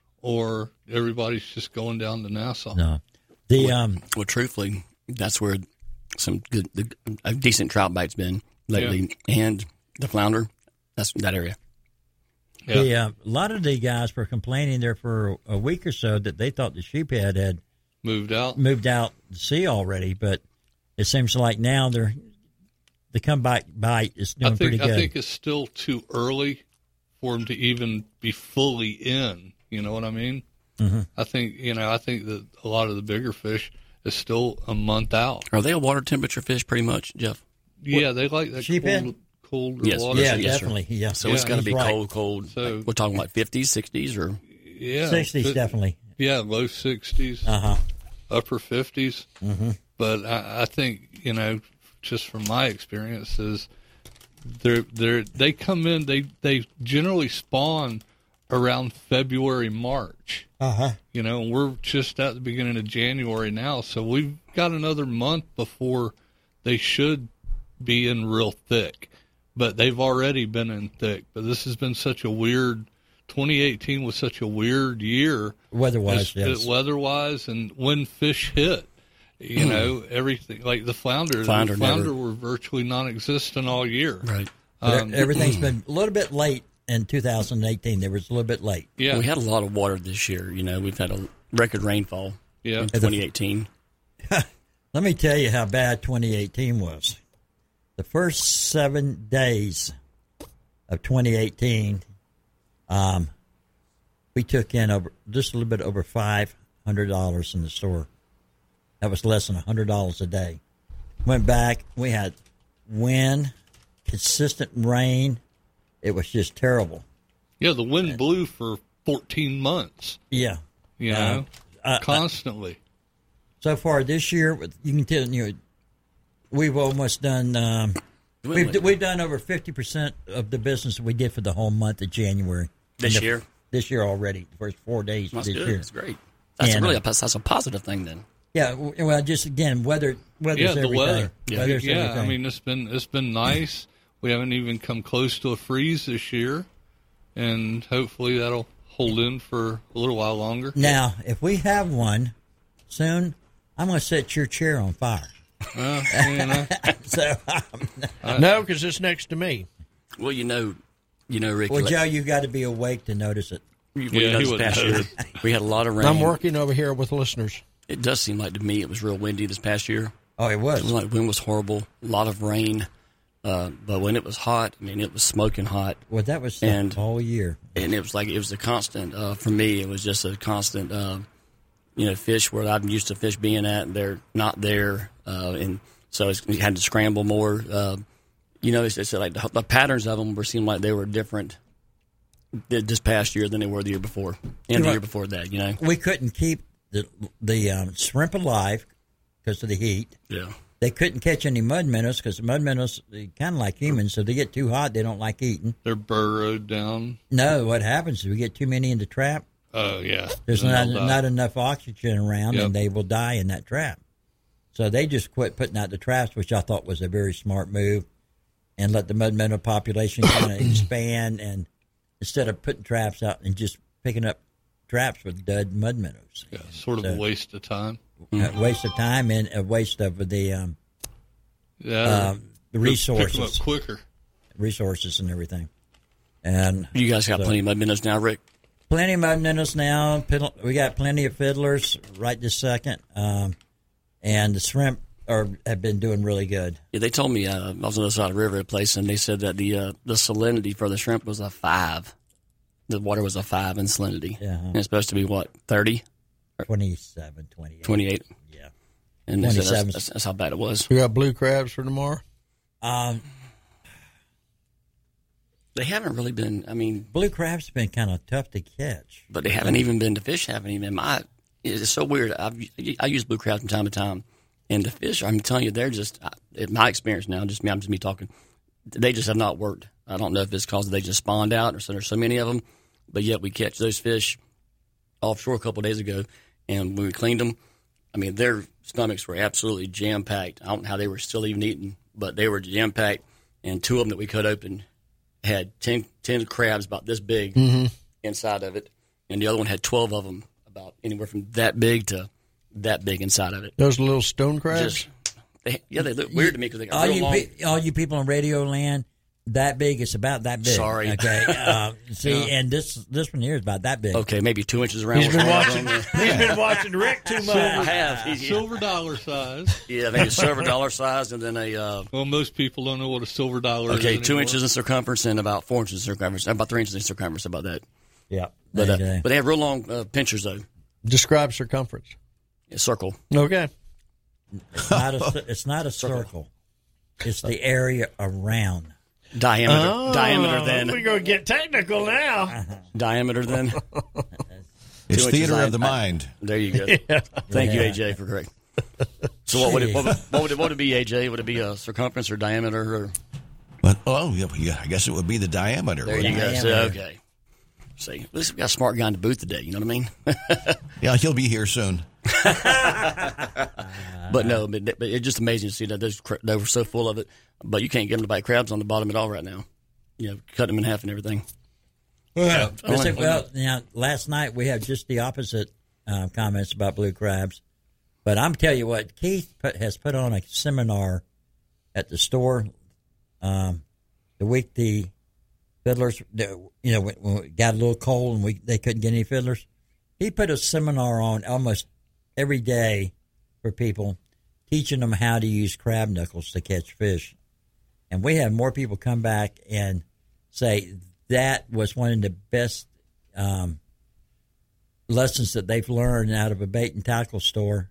or everybody's just going down to Nassau. No, the um, well, truthfully, that's where some good, the, a decent trout bite's been lately, and the flounder. That's that area. Yeah. the uh, a lot of the guys were complaining there for a week or so that they thought the sheephead had Moved out. moved out to sea already, but it seems like now they're the comeback bite is doing I think pretty good. I think it's still too early for them to even be fully in. You know what I mean? Mhm. I think you know. I think that a lot of the bigger fish is still a month out. Are they a water temperature fish, pretty much, Jeff? Yeah, they like that Sheephead? cold, colder Yes, water. yeah, yes, sir. definitely. Yeah, So it's Yeah, got to he's be right. cold, cold. So- Like, we're talking like fifties, sixties, or Yeah, sixties but- definitely. Yeah, low sixties, Uh huh. upper fifties. Mm-hmm. But I, I think you know, just from my experiences, they're they they come in. They they generally spawn around February, March. Uh huh. You know, and we're just at the beginning of January now, so we've got another month before they should be in real thick. But they've already been in thick. But this has been such a weird. twenty eighteen was such a weird year. Weather-wise, yes. Weather-wise, and when fish hit, you know, everything like the flounder. Flounder the flounder never- were virtually non-existent all year. right. Um, Everything's been a little bit late in two thousand eighteen. There was a little bit late. yeah, We had a lot of water this year. You know, we've had a record rainfall yeah. in twenty eighteen. Let me tell you how bad twenty eighteen was. The first seven days of twenty eighteen, um, we took in over just a little bit over five hundred dollars in the store. That was less than a hundred dollars a day. Went back. We had wind, consistent rain. It was just terrible. Yeah, the wind blew for fourteen months. Yeah. You Uh, know, uh, constantly. So far this year, you can tell you know, we've almost done. Um, we've we've done over fifty percent of the business we did for the whole month of January This In the- year? This year already, the first four days That's this good. year. That's great. That's And, really uh, a, that's a positive thing then. Yeah, w- well, just again, weather, weather's Yeah, the everything. weather. Yeah. Weather's Yeah, everything. I mean it's been it's been nice. We haven't even come close to a freeze this year, and hopefully that'll hold in for a little while longer. Now, if we have one soon, I'm going to set your chair on fire. Uh, you know, So, um, No, because it's next to me. Well, you know, you know, Ricky. well, like- Joe, you got to be awake to notice it. we, Yeah, know he this wouldn't past know. year we had a lot of rain. I'm working over here with listeners. It does seem like to me it was real windy this past year. Oh, it It was was. like wind was horrible, a lot of rain. Uh, but when it was hot, I mean, it was smoking hot, Well, that was the And- whole year. and it was like it was a constant. Uh, for me, it was just a constant. Uh, you know, fish where I'm used to fish being at, they're not there, uh, and so it's, you had to scramble more. Uh, you know, it's, it's like the, the patterns of them were seemed like they were different th- this past year than they were the year before, and the Right. year before that. You know, We couldn't keep the the um, shrimp alive because of the heat. yeah. they couldn't catch any mud minnows because mud minnows, kind of like humans, so they get too hot, they don't like eating. They're burrowed down. No, what happens is we get too many in the trap. Oh, yeah. There's not, not enough oxygen around, Yep. and they will die in that trap. So they just quit putting out the traps, which I thought was a very smart move, and let the mud minnow population kind of expand, and instead of putting traps out and just picking up traps with dud mud minnows. Yeah, sort of So, a waste of time. a waste of time and a waste of the um, Yeah, um, the just pick 'em resources, up quicker. resources and everything. And You guys got so- plenty of mud minnows now, Rick? Plenty of mud minnows now. Pid- We got plenty of fiddlers right this second, um, and the shrimp are have been doing really good. Yeah, they told me uh, I was on the other side of the river at a place, and they said that the uh, the salinity for the shrimp was a five. The water was a five in salinity. Yeah. And it's supposed to be, what, thirty? twenty-seven, twenty-eight. twenty-eight? Yeah. And they said that's, twenty-seven. that's, that's how bad it was. We got blue crabs for tomorrow. Um, They haven't really been, I mean, blue crabs have been kind of tough to catch. but they haven't even been, the fish haven't even, my, it's so weird. I've, I use blue crabs from time to time, and the fish, I'm telling you, they're just, in my experience now, just me, I'm just me talking, they just have not worked. I don't know if it's because they just spawned out or so there's so many of them, but yet we catch those fish offshore a couple of days ago, and when we cleaned them, I mean, their stomachs were absolutely jam-packed. I don't know how they were still even eating, but they were jam-packed, and two of them that we cut open had ten, ten crabs about this big Mm-hmm. inside of it, and the other one had twelve of them about anywhere from that big to that big inside of it. Those little stone crabs? Just, they, yeah, they look weird to me because they got All real you, long. pe- all you people in radio land, that big is about that big. Sorry. Okay. Uh, see, Yeah. and this this one here is about that big. Okay, maybe two inches around. He's was been one of watching. them. He's been watching Rick too much. I have. He's, Silver dollar size. yeah, I think it's silver dollar size, and then a uh, Well, most people don't know what a silver dollar is. okay, two anymore. inches in circumference and about four inches in circumference, about three inches in circumference. About that. Yeah. But uh, Okay. but they have real long uh, pinchers though. Describe circumference. A circle. Okay. It's not a, it's not a circle. It's the area around. Diameter. Oh, diameter then. We're going to get technical now. Diameter then. It's Two inches theater I- of the I- mind. There you go. Thank you, A J, for correct. So what would it what would, what would it, what would it be, A J? Would it be a circumference or diameter or? But, oh, yeah, yeah, I guess it would be the diameter. There wouldn't you it? go. So, okay. See, at least we got a smart guy in the booth today. You know what I mean? Yeah, he'll be here soon. But no, but, but it's just amazing to see that those cra- they were so full of it. But you can't get them to bite crabs on the bottom at all right now. You know, cut them in half and everything. Well, Oh, listen, yeah. well, now last night we had just the opposite uh, comments about blue crabs, but I'm tell you what, Keith put, has put on a seminar at the store um, the week the fiddlers, the, you know, when, when it got a little cold and we they couldn't get any fiddlers. He put a seminar on almost every day for people, teaching them how to use crab knuckles to catch fish. And we had more people come back and say that was one of the best um, lessons that they've learned out of a bait and tackle store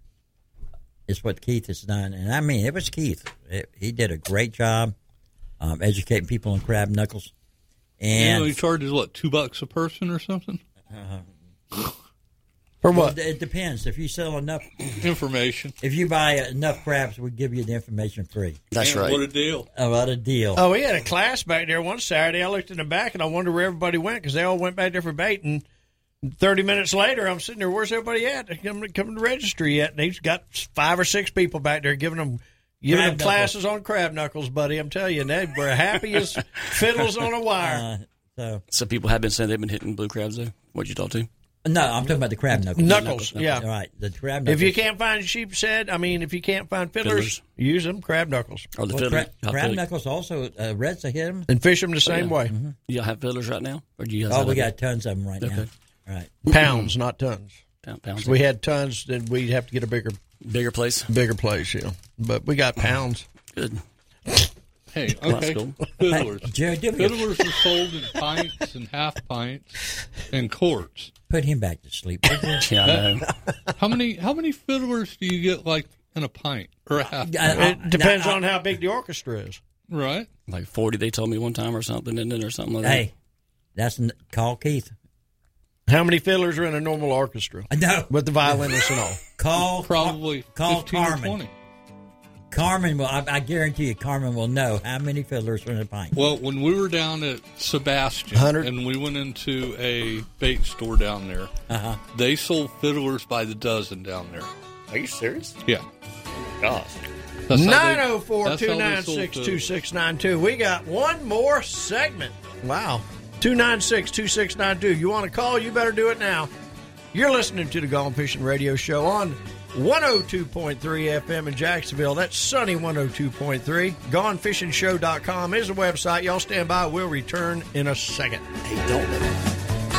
is what Keith has done. And I mean, it was Keith. It, he did a great job um, educating people on crab knuckles. You And know, he charges, what, two bucks a person or something? uh, For what? well, it depends. If you sell enough, Information. if you buy enough crabs, we give you the information free. That's Man, right. What a deal. Oh, what a deal. Oh, we had a class back there one Saturday. I looked in the back and I wondered where everybody went because they all went back there for bait. And thirty minutes later, I'm sitting there, where's everybody at? They come, come to the registry yet. And he's got five or six people back there giving them giving Crab them classes on crab knuckles, buddy. I'm telling you, and they were happy as fiddles on a wire. Uh, so So people have been saying they've been hitting blue crabs though. What'd you talk to? no, I'm talking about the crab knuckles. Knuckles, yeah. All right, the crab knuckles. If you can't find sheepshead, I mean, if you can't find fiddlers, Fiddlers. use them crab knuckles Or the Well, fiddler? crab, Y'all crab fiddler- knuckles also, uh, Reds to hit them. and fish them the same yeah. way. Y'all have fiddlers right now, or do you? Guys Oh, have we a- got tons of them right now. Okay. All right. Pounds, not tons. pound- pounds. If we had tons, then we'd have to get a bigger, bigger place. bigger place, yeah. But we got pounds. Good. Hey, Well, okay. that's cool. Fiddlers. Hey, Jerry, do me a- Fiddlers are sold in pints and half pints and quarts. Put him back to sleep. would you? Yeah, I know. How many how many fiddlers do you get like in a pint or a half? I- I- It depends now, I- on how big the orchestra is. Right? Like forty, they told me one time or something, didn't it, or something like that. Hey, that's n- call Keith. How many fiddlers are in a normal orchestra? No, With the violinists and all. call Probably call fifteen or Carmen. twenty. Carmen will, I, I guarantee you, Carmen will know how many fiddlers are in a pint. Well, when we were down at Sebastian one hundred and we went into a bait store down there, uh-huh. they sold fiddlers by the dozen down there. Are you serious? Yeah. Oh, gosh. nine oh four, two nine six, two six nine two. We got one more segment. Wow. two nine six, two six nine two. You want to call? You better do it now. You're listening to the Gone Fishing Radio Show on one oh two point three F M in Jacksonville. That's Sunny one oh two point three. gone fishing show dot com is the website. Y'all stand by. We'll return in a second. Hey, don't let me.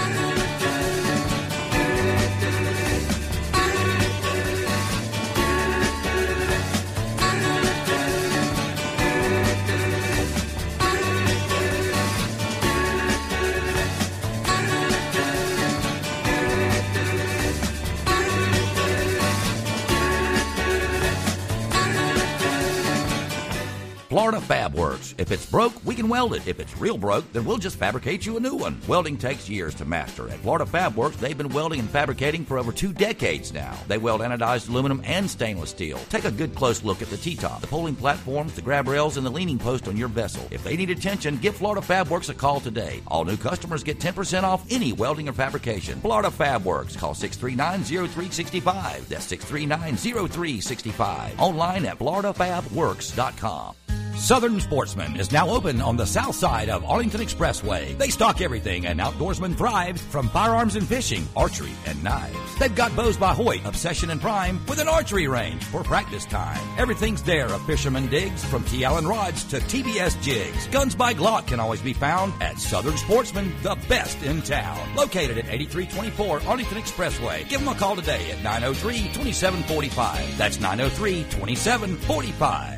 Florida Fab Works. If it's broke, we can weld it. If it's real broke, then we'll just fabricate you a new one. Welding takes years to master. At Florida Fab Works, they've been welding and fabricating for over two decades now. They weld anodized aluminum and stainless steel. Take a good close look at the T-top, the pulling platforms, the grab rails, and the leaning post on your vessel. If they need attention, give Florida Fab Works a call today. All new customers get ten percent off any welding or fabrication. Florida Fab Works. Call six three nine, oh three six five. That's six three nine, oh three six five. Online at florida fab works dot com. Southern Sportsman is now open on the south side of Arlington Expressway. They stock everything an outdoorsman thrives, from firearms and fishing, archery, and knives. They've got bows by Hoyt, Obsession, and Prime with an archery range for practice time. Everything's there a fisherman digs, from T. Allen rods to T B S jigs. Guns by Glock can always be found at Southern Sportsman, the best in town. Located at eighty-three twenty-four Arlington Expressway. Give them a call today at nine oh three, two seven four five. That's nine oh three, two seven four five.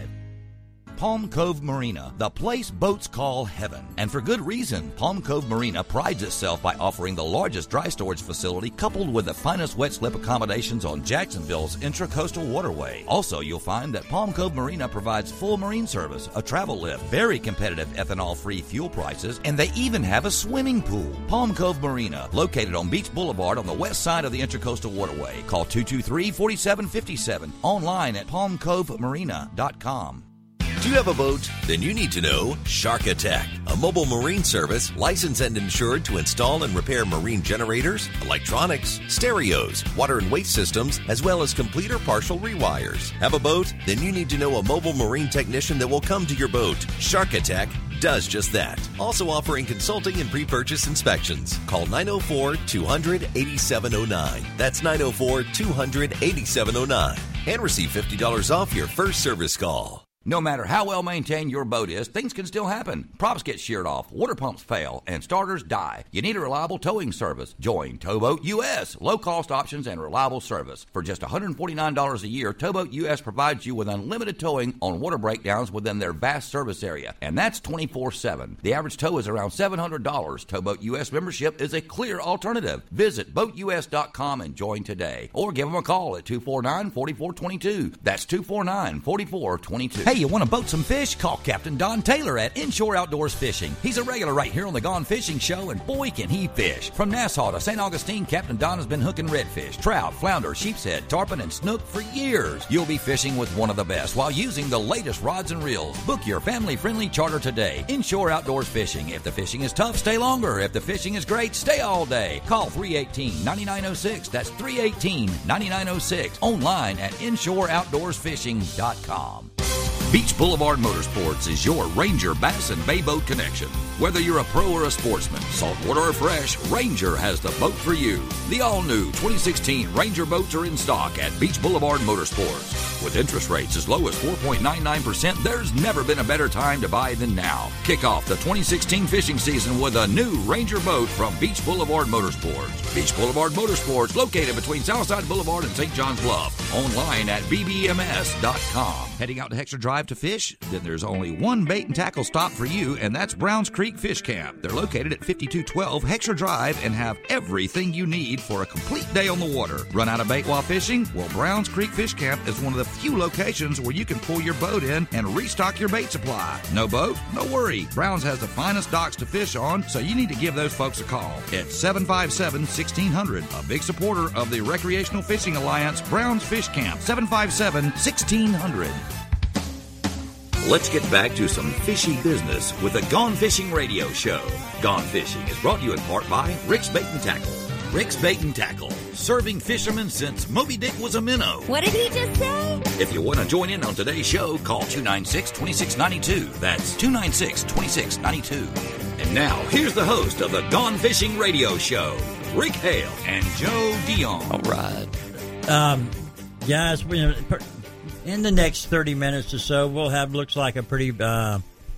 Palm Cove Marina, the place boats call heaven. And for good reason. Palm Cove Marina prides itself by offering the largest dry storage facility coupled with the finest wet slip accommodations on Jacksonville's intracoastal waterway. Also, you'll find that Palm Cove Marina provides full marine service, a travel lift, very competitive ethanol-free fuel prices, and they even have a swimming pool. Palm Cove Marina, located on Beach Boulevard on the west side of the intracoastal waterway. Call two two three, four seven five seven. Online at palm cove marina dot com. Do you have a boat? Then you need to know Shark Attack, a mobile marine service licensed and insured to install and repair marine generators, electronics, stereos, water and waste systems, as well as complete or partial rewires. Have a boat? Then you need to know a mobile marine technician that will come to your boat. Shark Attack does just that. Also offering consulting and pre-purchase inspections. Call nine oh four, two hundred, eighty-seven oh nine. That's nine oh four, two hundred, eighty-seven oh nine. And receive fifty dollars off your first service call. No matter how well maintained your boat is, things can still happen. Props get sheared off, water pumps fail, and starters die. You need a reliable towing service. Join Towboat U S. Low-cost options and reliable service. For just one hundred forty-nine dollars a year, Towboat U S provides you with unlimited towing on water breakdowns within their vast service area. And that's twenty-four seven. The average tow is around seven hundred dollars. Towboat U S membership is a clear alternative. Visit boat u s dot com and join today. Or give them a call at two four nine, four four two two. That's two four nine, four four two two. Hey, you want to boat some fish? Call Captain Don Taylor at Inshore Outdoors Fishing. He's a regular right here on the Gone Fishing Show, and boy, can he fish. From Nassau to Saint Augustine, Captain Don has been hooking redfish, trout, flounder, sheepshead, tarpon, and snook for years. You'll be fishing with one of the best while using the latest rods and reels. Book your family-friendly charter today. Inshore Outdoors Fishing. If the fishing is tough, stay longer. If the fishing is great, stay all day. Call three one eight, nine nine oh six. That's three one eight, nine nine oh six. Online at inshore outdoors fishing dot com. Beach Boulevard Motorsports is your Ranger Bass and Bay Boat connection. Whether you're a pro or a sportsman, saltwater or fresh, Ranger has the boat for you. The all-new twenty sixteen Ranger boats are in stock at Beach Boulevard Motorsports. With interest rates as low as four point nine nine percent, there's never been a better time to buy than now. Kick off the twenty sixteen fishing season with a new Ranger boat from Beach Boulevard Motorsports. Beach Boulevard Motorsports, located between Southside Boulevard and Saint John's Bluff. Online at b b m s dot com. Heading out to Heckscher Drive to fish? Then there's only one bait and tackle stop for you, and that's Browns Creek Fish Camp. They're located at fifty-two twelve Heckscher Drive and have everything you need for a complete day on the water. Run out of bait while fishing? Well, Browns Creek Fish Camp is one of the few locations where you can pull your boat in and restock your bait supply. No boat? No worry. Browns has the finest docks to fish on, so you need to give those folks a call. It's seven five seven, one six zero zero, a big supporter of the Recreational Fishing Alliance, Browns Fish Camp, seven five seven, one six zero zero. Let's get back to some fishy business with the Gone Fishing Radio Show. Gone Fishing is brought to you in part by Rick's Bait and Tackle. Rick's Bait and Tackle, serving fishermen since Moby Dick was a minnow. What did he just say? If you want to join in on today's show, call two nine six, two six nine two. That's two nine six, two six nine two. And now, here's the host of the Gone Fishing Radio Show, Rick Hale and Joe Dion. All right. Um, guys, we, in the next thirty minutes or so, we'll have, looks like a pretty uh,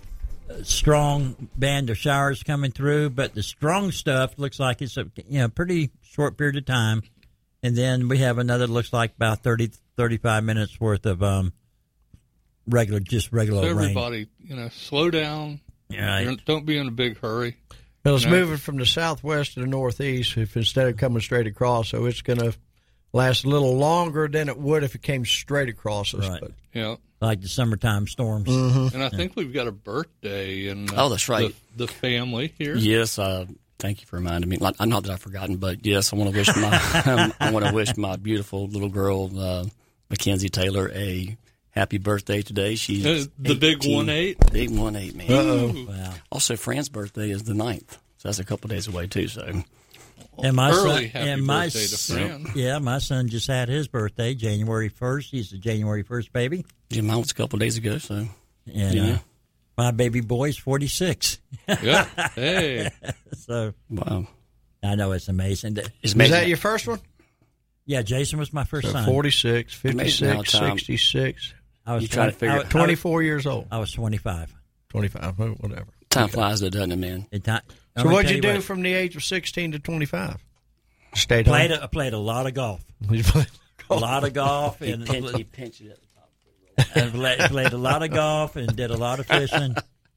strong band of showers coming through, but the strong stuff looks like it's a you know pretty short period of time. And then we have another, looks like about thirty, thirty-five minutes worth of um, regular, just regular so rain. Everybody, you know, slow down. Yeah, right. Don't be in a big hurry. Well, it's you know? moving from the southwest to the northeast if instead of coming straight across, so it's going to last a little longer than it would if it came straight across us. Right. But, yeah. Like the summertime storms. Mm-hmm. And I think we've got a birthday in uh, oh, that's right. the, the family here. Yes, uh, thank you for reminding me. Like, not that I've forgotten, but yes, I want to wish my I want to wish my beautiful little girl, uh, Mackenzie Taylor, a happy birthday today. She's uh, the big one eight. Big one eight, man. Uh-oh. Wow. Also, Fran's birthday is the ninth, so that's a couple days away too. So. And my Early son, happy and my birthday to Fran. Yeah, my son just had his birthday, January first. He's a January first baby. Yeah, mine was a couple of days ago. So, and yeah. uh, my baby boy's forty-six. Yeah. Hey. So wow, I know it's amazing. It's was amazing. that your first one? Yeah, Jason was my first So son. forty-six, Amazing how fifty-six, time- sixty-six. I was You try to figure I, it- I, twenty-four years old. I was twenty-five. twenty-five, whatever. Time flies, though, doesn't it, man? It ti- So I'm gonna what'd tell you do what, from the age of sixteen to twenty-five? Stayed played home? a, I played a lot of golf. You played A lot of golf He and pinched, he pinched it at the top. and play, played a lot of golf and did a lot of fishing.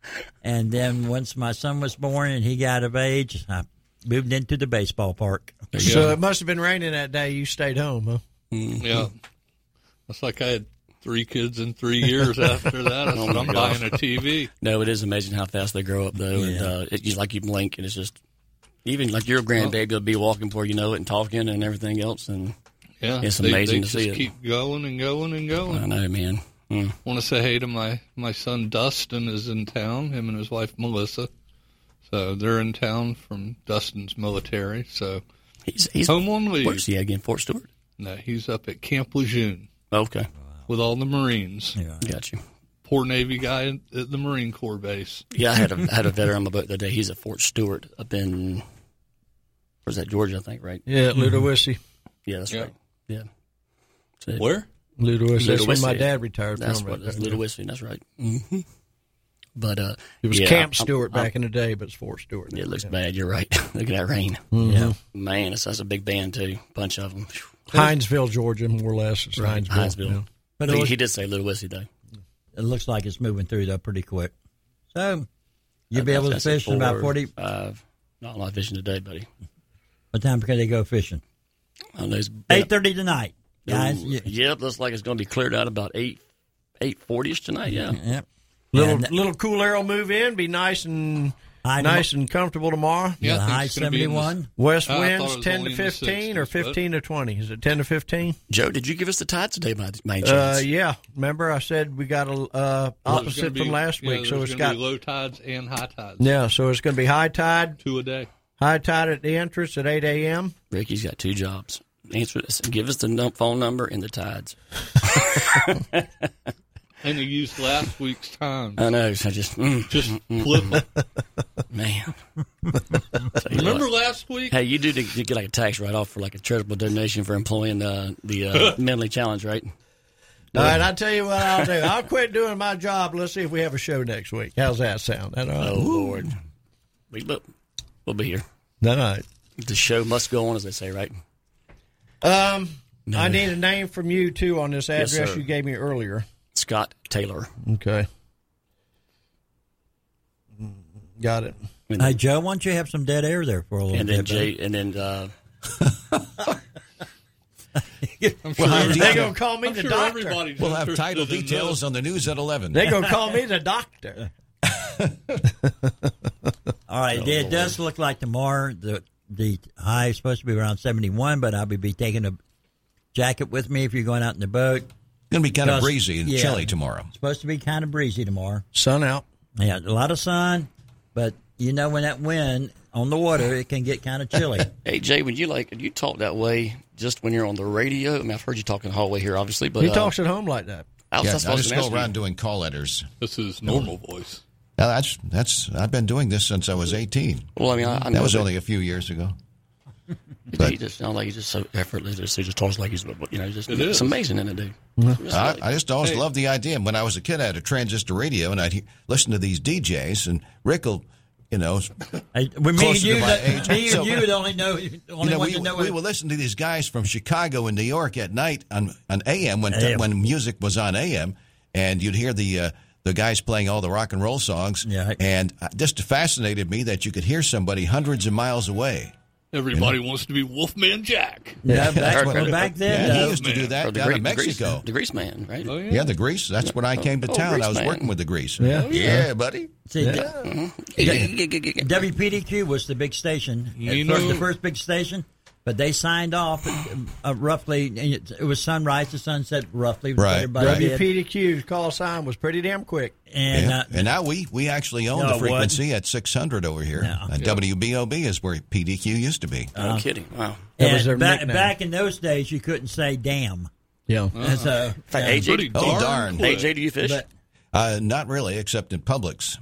And then once my son was born and he got of age, I moved into the baseball park. So it must have been raining that day. You stayed home, huh? Mm-hmm. Yeah. It's like I had three kids in three years after that. I Oh, said, my I'm gosh. buying a T V. No, it is amazing how fast they grow up, though. And Yeah. uh, it, just like you blink, and it's just even like your grandbaby will be walking before you know it and talking and everything else. And Yeah. It's they, amazing they to see just it. keep going and going and going. I know, man. Mm. want to say hey to my, my son Dustin is in town, him and his wife Melissa. So they're in town from Dustin's military. So He's, he's home on leave. Where's he again? Fort Stewart? No, he's up at Camp Lejeune Okay. with all the Marines. Yeah. Got you. Poor Navy guy at the Marine Corps base. Yeah, I had a I had a veteran on my boat the other day. He's at Fort Stewart up in, where's that, Georgia, I think, right? Yeah, Ludowici. Yeah, that's Yeah. right. Yeah. So, Where? Ludowici. That's when Ludowici. my dad retired That's from. what, Right that's there. Ludowici, that's right. Mm-hmm. But, uh, It was yeah, Camp I'm- Stewart I'm- back in the day, but it's Fort Stewart. Yeah, it looks Yeah. bad. You're right. Look at that rain. Mhm. Yeah. Man, it's, that's a big band, too. Bunch of them. Hinesville, Georgia, more or less. It's Right, Hinesville. Hinesville. Yeah. But it he, looks, he did say Ludowici, though. it looks like it's moving through though pretty quick. So you'll be That- able to that's at fish in about four, forty. five. Not a lot of fishing today, buddy. What time can they go fishing? On those, Eight thirty tonight, guys. Ooh, Yeah. Yep, looks like it's going to be cleared out about eight, eight forty-ish tonight. Yeah. Yep. Little And- little cool air will move in, be nice and High nice and comfortable tomorrow. Yeah, I the think high it's gonna be in the- seventy-one. West I thought it winds was ten only to in the fifteen or sixties, but- fifteen to twenty. Is it ten to fifteen? Joe, did you give us the tides today, by by any Uh, chance? yeah. Remember, I said we got a uh, There's opposite gonna be- from last yeah, week, so there's it's gonna got be low tides and high tides. yeah. So it's going to be high tide, Two a day. high tide at the entrance at eight a.m. Ricky's got two jobs. Answer this. Give us the num- phone number and the tides. And you used last week's time. I know. So I just, mm, Just mm, flip mm, it. man. So you Remember know, last week? hey, you do to, you get like a tax write off for like a charitable donation for employing uh, the uh, mentally challenged, right? All right, I'll tell you what I'll do. I'll quit doing my job. Let's see if we have a show next week. How's that sound? That all right? Oh Lord, we look, we'll be here. All right. The show must go on, as they say, right? Um, No. I need a name from you too on this Yes, address sir. you gave me earlier. Scott Taylor. Okay. Got it. And Hey then, Joe, why don't you have some dead air there for a little and then bit? Jay, and then uh, I'm sure, Well, everybody- They gonna call me I'm the sure doctor. everybody's We'll have interested title in details those. on the news at eleven. They gonna call me the doctor. All right, Oh, it does look like tomorrow the the high is supposed to be around seventy-one, but I'll be, be taking a jacket with me if you're going out in the boat. Going to be kind of Because- breezy and yeah. chilly tomorrow. It's supposed to be kind of breezy tomorrow. Sun out. Yeah, a lot of sun, but you know when that wind on the water, it can get kind of chilly. Hey, Jay, would you like, do you talk that way just when you're on the radio? I mean, I've heard you talk in the hallway here, obviously, but He uh, talks at home like that. I was Yeah, just I just gonna go ask you. around doing call letters. This is normal voice. Now, that's that's. I've been doing this since I was eighteen. Well, I mean, I, I know that was that- only a few years ago. But he just sounds like he's just so effortless. He just talks like he's, you know, just It it's is. amazing in it, dude. I, I just always Hey. loved the idea. When I was a kid, I had a transistor radio, and I'd he- listen to these D Js, and Rick will, you know, Hey, when me and closer you, to my that- age. me and So- you would only know, the only you know, one we, to know we it. would listen to these guys from Chicago and New York at night on, on A M when A M. when music was on A M, and you'd hear the uh, the guys playing all the rock and roll songs. Yeah. And it just fascinated me that you could hear somebody hundreds of miles away. Everybody wants to be Wolfman Jack. Yeah, back, That's well, what- back then, yeah, he though. used to do that Or the down Gre- in the Grease- Mexico. The Grease Man, right? Oh, Yeah, the Grease. That's when I came to Oh, town. I was Grease working Man. with the Grease. Yeah. yeah, buddy. See, W P D Q was the big station, You at know- first, the first big station, but they signed off uh, roughly. It, it was sunrise to sunset, roughly. what Right, everybody right. did. W P D Q's call sign was pretty damn quick. And Yeah. uh, and now we, we actually own No, the it frequency at six hundred over here. Yeah. And W B O B is where P D Q used to be. No kidding. Wow. That was and their back, nickname. back in those days, you couldn't say "damn." Yeah. And so, In fact, yeah. A J, Pretty Oh, darn darn. quick. A J, do you fish? But, Uh, not really, except in Publix.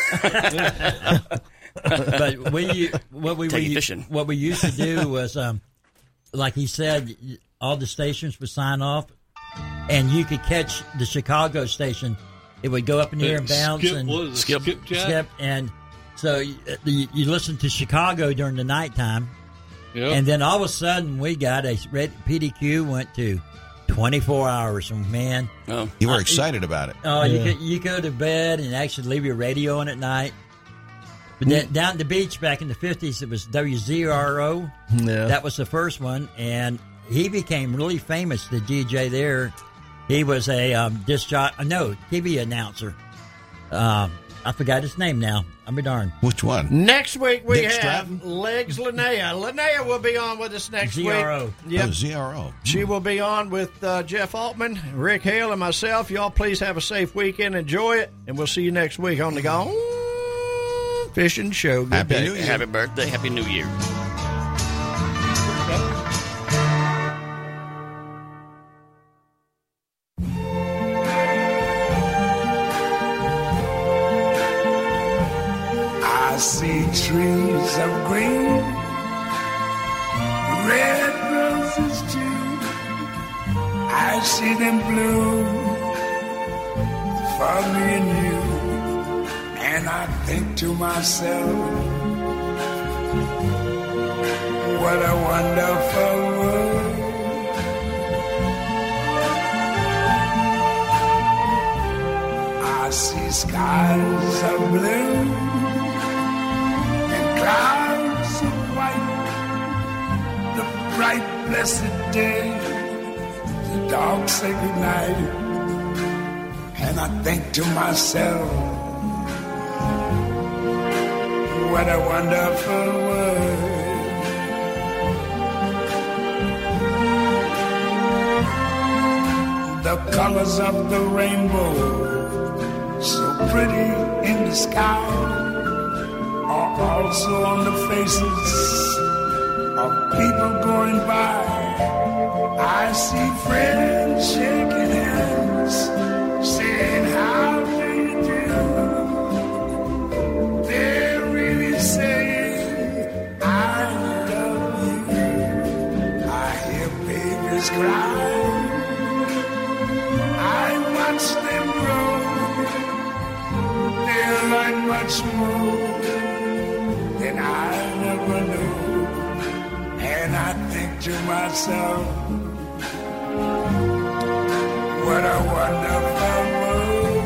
but we what we, Take you we fishing. what we used to do was, um, like he said, all the stations would sign off, and you could catch the Chicago station. It would go up in the air and bounce Skip, and what is it, Skip. Skip Jack? skip, and so you, you, you listen to Chicago during the nighttime, Yep. and then all of a sudden we got a red P D Q went to twenty-four hours, and man. Oh. You were Uh, excited about it. Oh, you could you go to bed and actually leave your radio on at night. But then, down at the beach back in the fifties, it was W Z R O. Yeah. That was the first one, and he became really famous. The D J there, he was a um, disc jockey, no T V announcer. Um, I forgot his name now. I'll be darned. Which one? Next week we Dick have Stratton? Legs Linnea. Linnea will be on with us next Z R O. week. Yep. Oh, Z R O. She will be on with uh, Jeff Altman, Rick Hale, and myself. Y'all please have a safe weekend. Enjoy it. And we'll see you next week on the Gone Fishing Show. Good Happy day. New Year. Happy birthday. Happy New Year. I see trees of green, red roses too. I see them bloom for me and you. And I think to myself, what a wonderful world. I see skies of blue and clouds of white, the bright blessed day, the dark sacred night. And I think to myself, what a wonderful world. The colors of the rainbow, so pretty in the sky, are also on the faces of people going by. I see friends shaking hands, saying how do you do. They're really saying I love you. I hear babies cry, I watch them grow. They're like much more than I never knew. And I think to myself, what a wonderful world.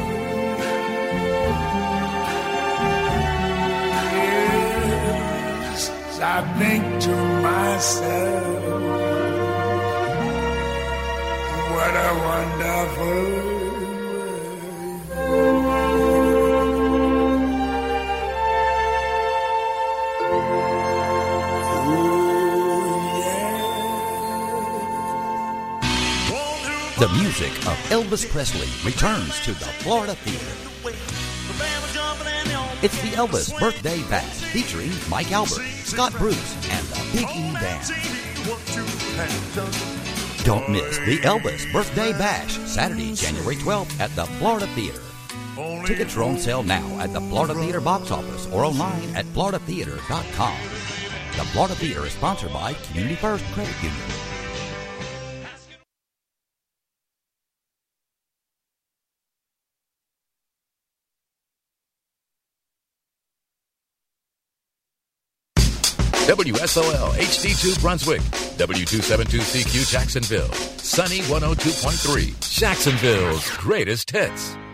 Yes, I think to myself, what a wonderful world. The music of Elvis Presley returns to the Florida Theater. It's the Elvis Birthday Bash featuring Mike Albert, Scott Bruce, and the Big E Band. Don't miss the Elvis Birthday Bash, Saturday, January twelfth at the Florida Theater. Tickets are on sale now at the Florida Theater box office or online at florida theater dot com. The Florida Theater is sponsored by Community First Credit Union. W S O L H D two Brunswick, W two seventy-two C Q Jacksonville, Sunny one oh two point three, Jacksonville's greatest hits.